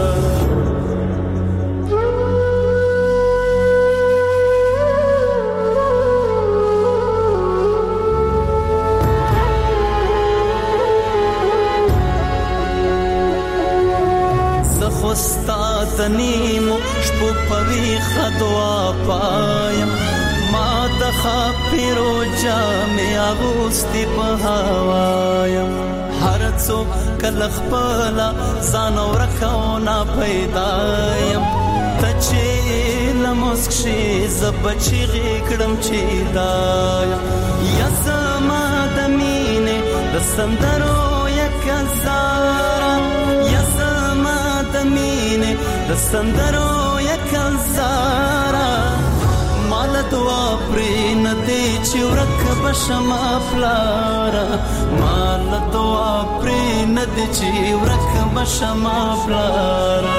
استاد نیمو شپو پوی خدوا پایم ما د خاپیرو جامې اغوستي په هوایم هر څوک کله خپل ځان ورکاونه پیدایم ته چې لمسک شي زبچې غکړم چې دایم یا زما د مینې د سندرو یک زارا یا مینه د سندرو یک زارا مال دعا پرین دې چې ورک بشما فلارا مال دعا پرین دې چې ورک بشما فلارا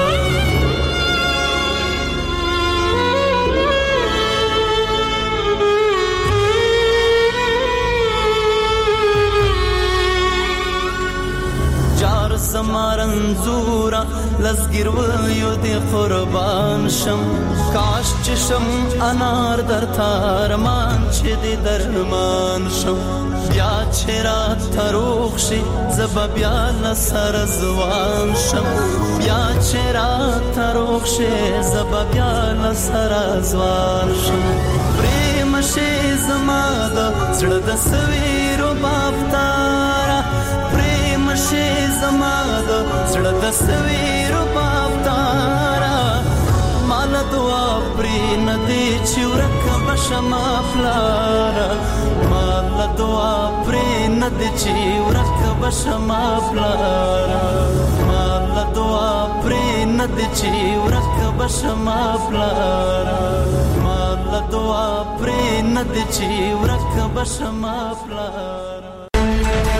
زمارنزورا لزګرویو دی قربان شم کاش چشم انار در تارمان چې دی درمان شم بیا چرا تروخ شي زب بیا لسر زوان شم بیا چرا تروخ شي زب بیا لسر زوان شم پریم شي زما د زړه د سویرو بافتارا پریم شي زما د زړه د سویرو بافتارا مال دعا پرې ندی چې ورک بشما پلارا مال دعا پرې ندی چې ورک بشما پلارا مال دعا پرې ندی چې ورک بشما پلارا مال دعا پرې ندی چې ورک بشما پلارا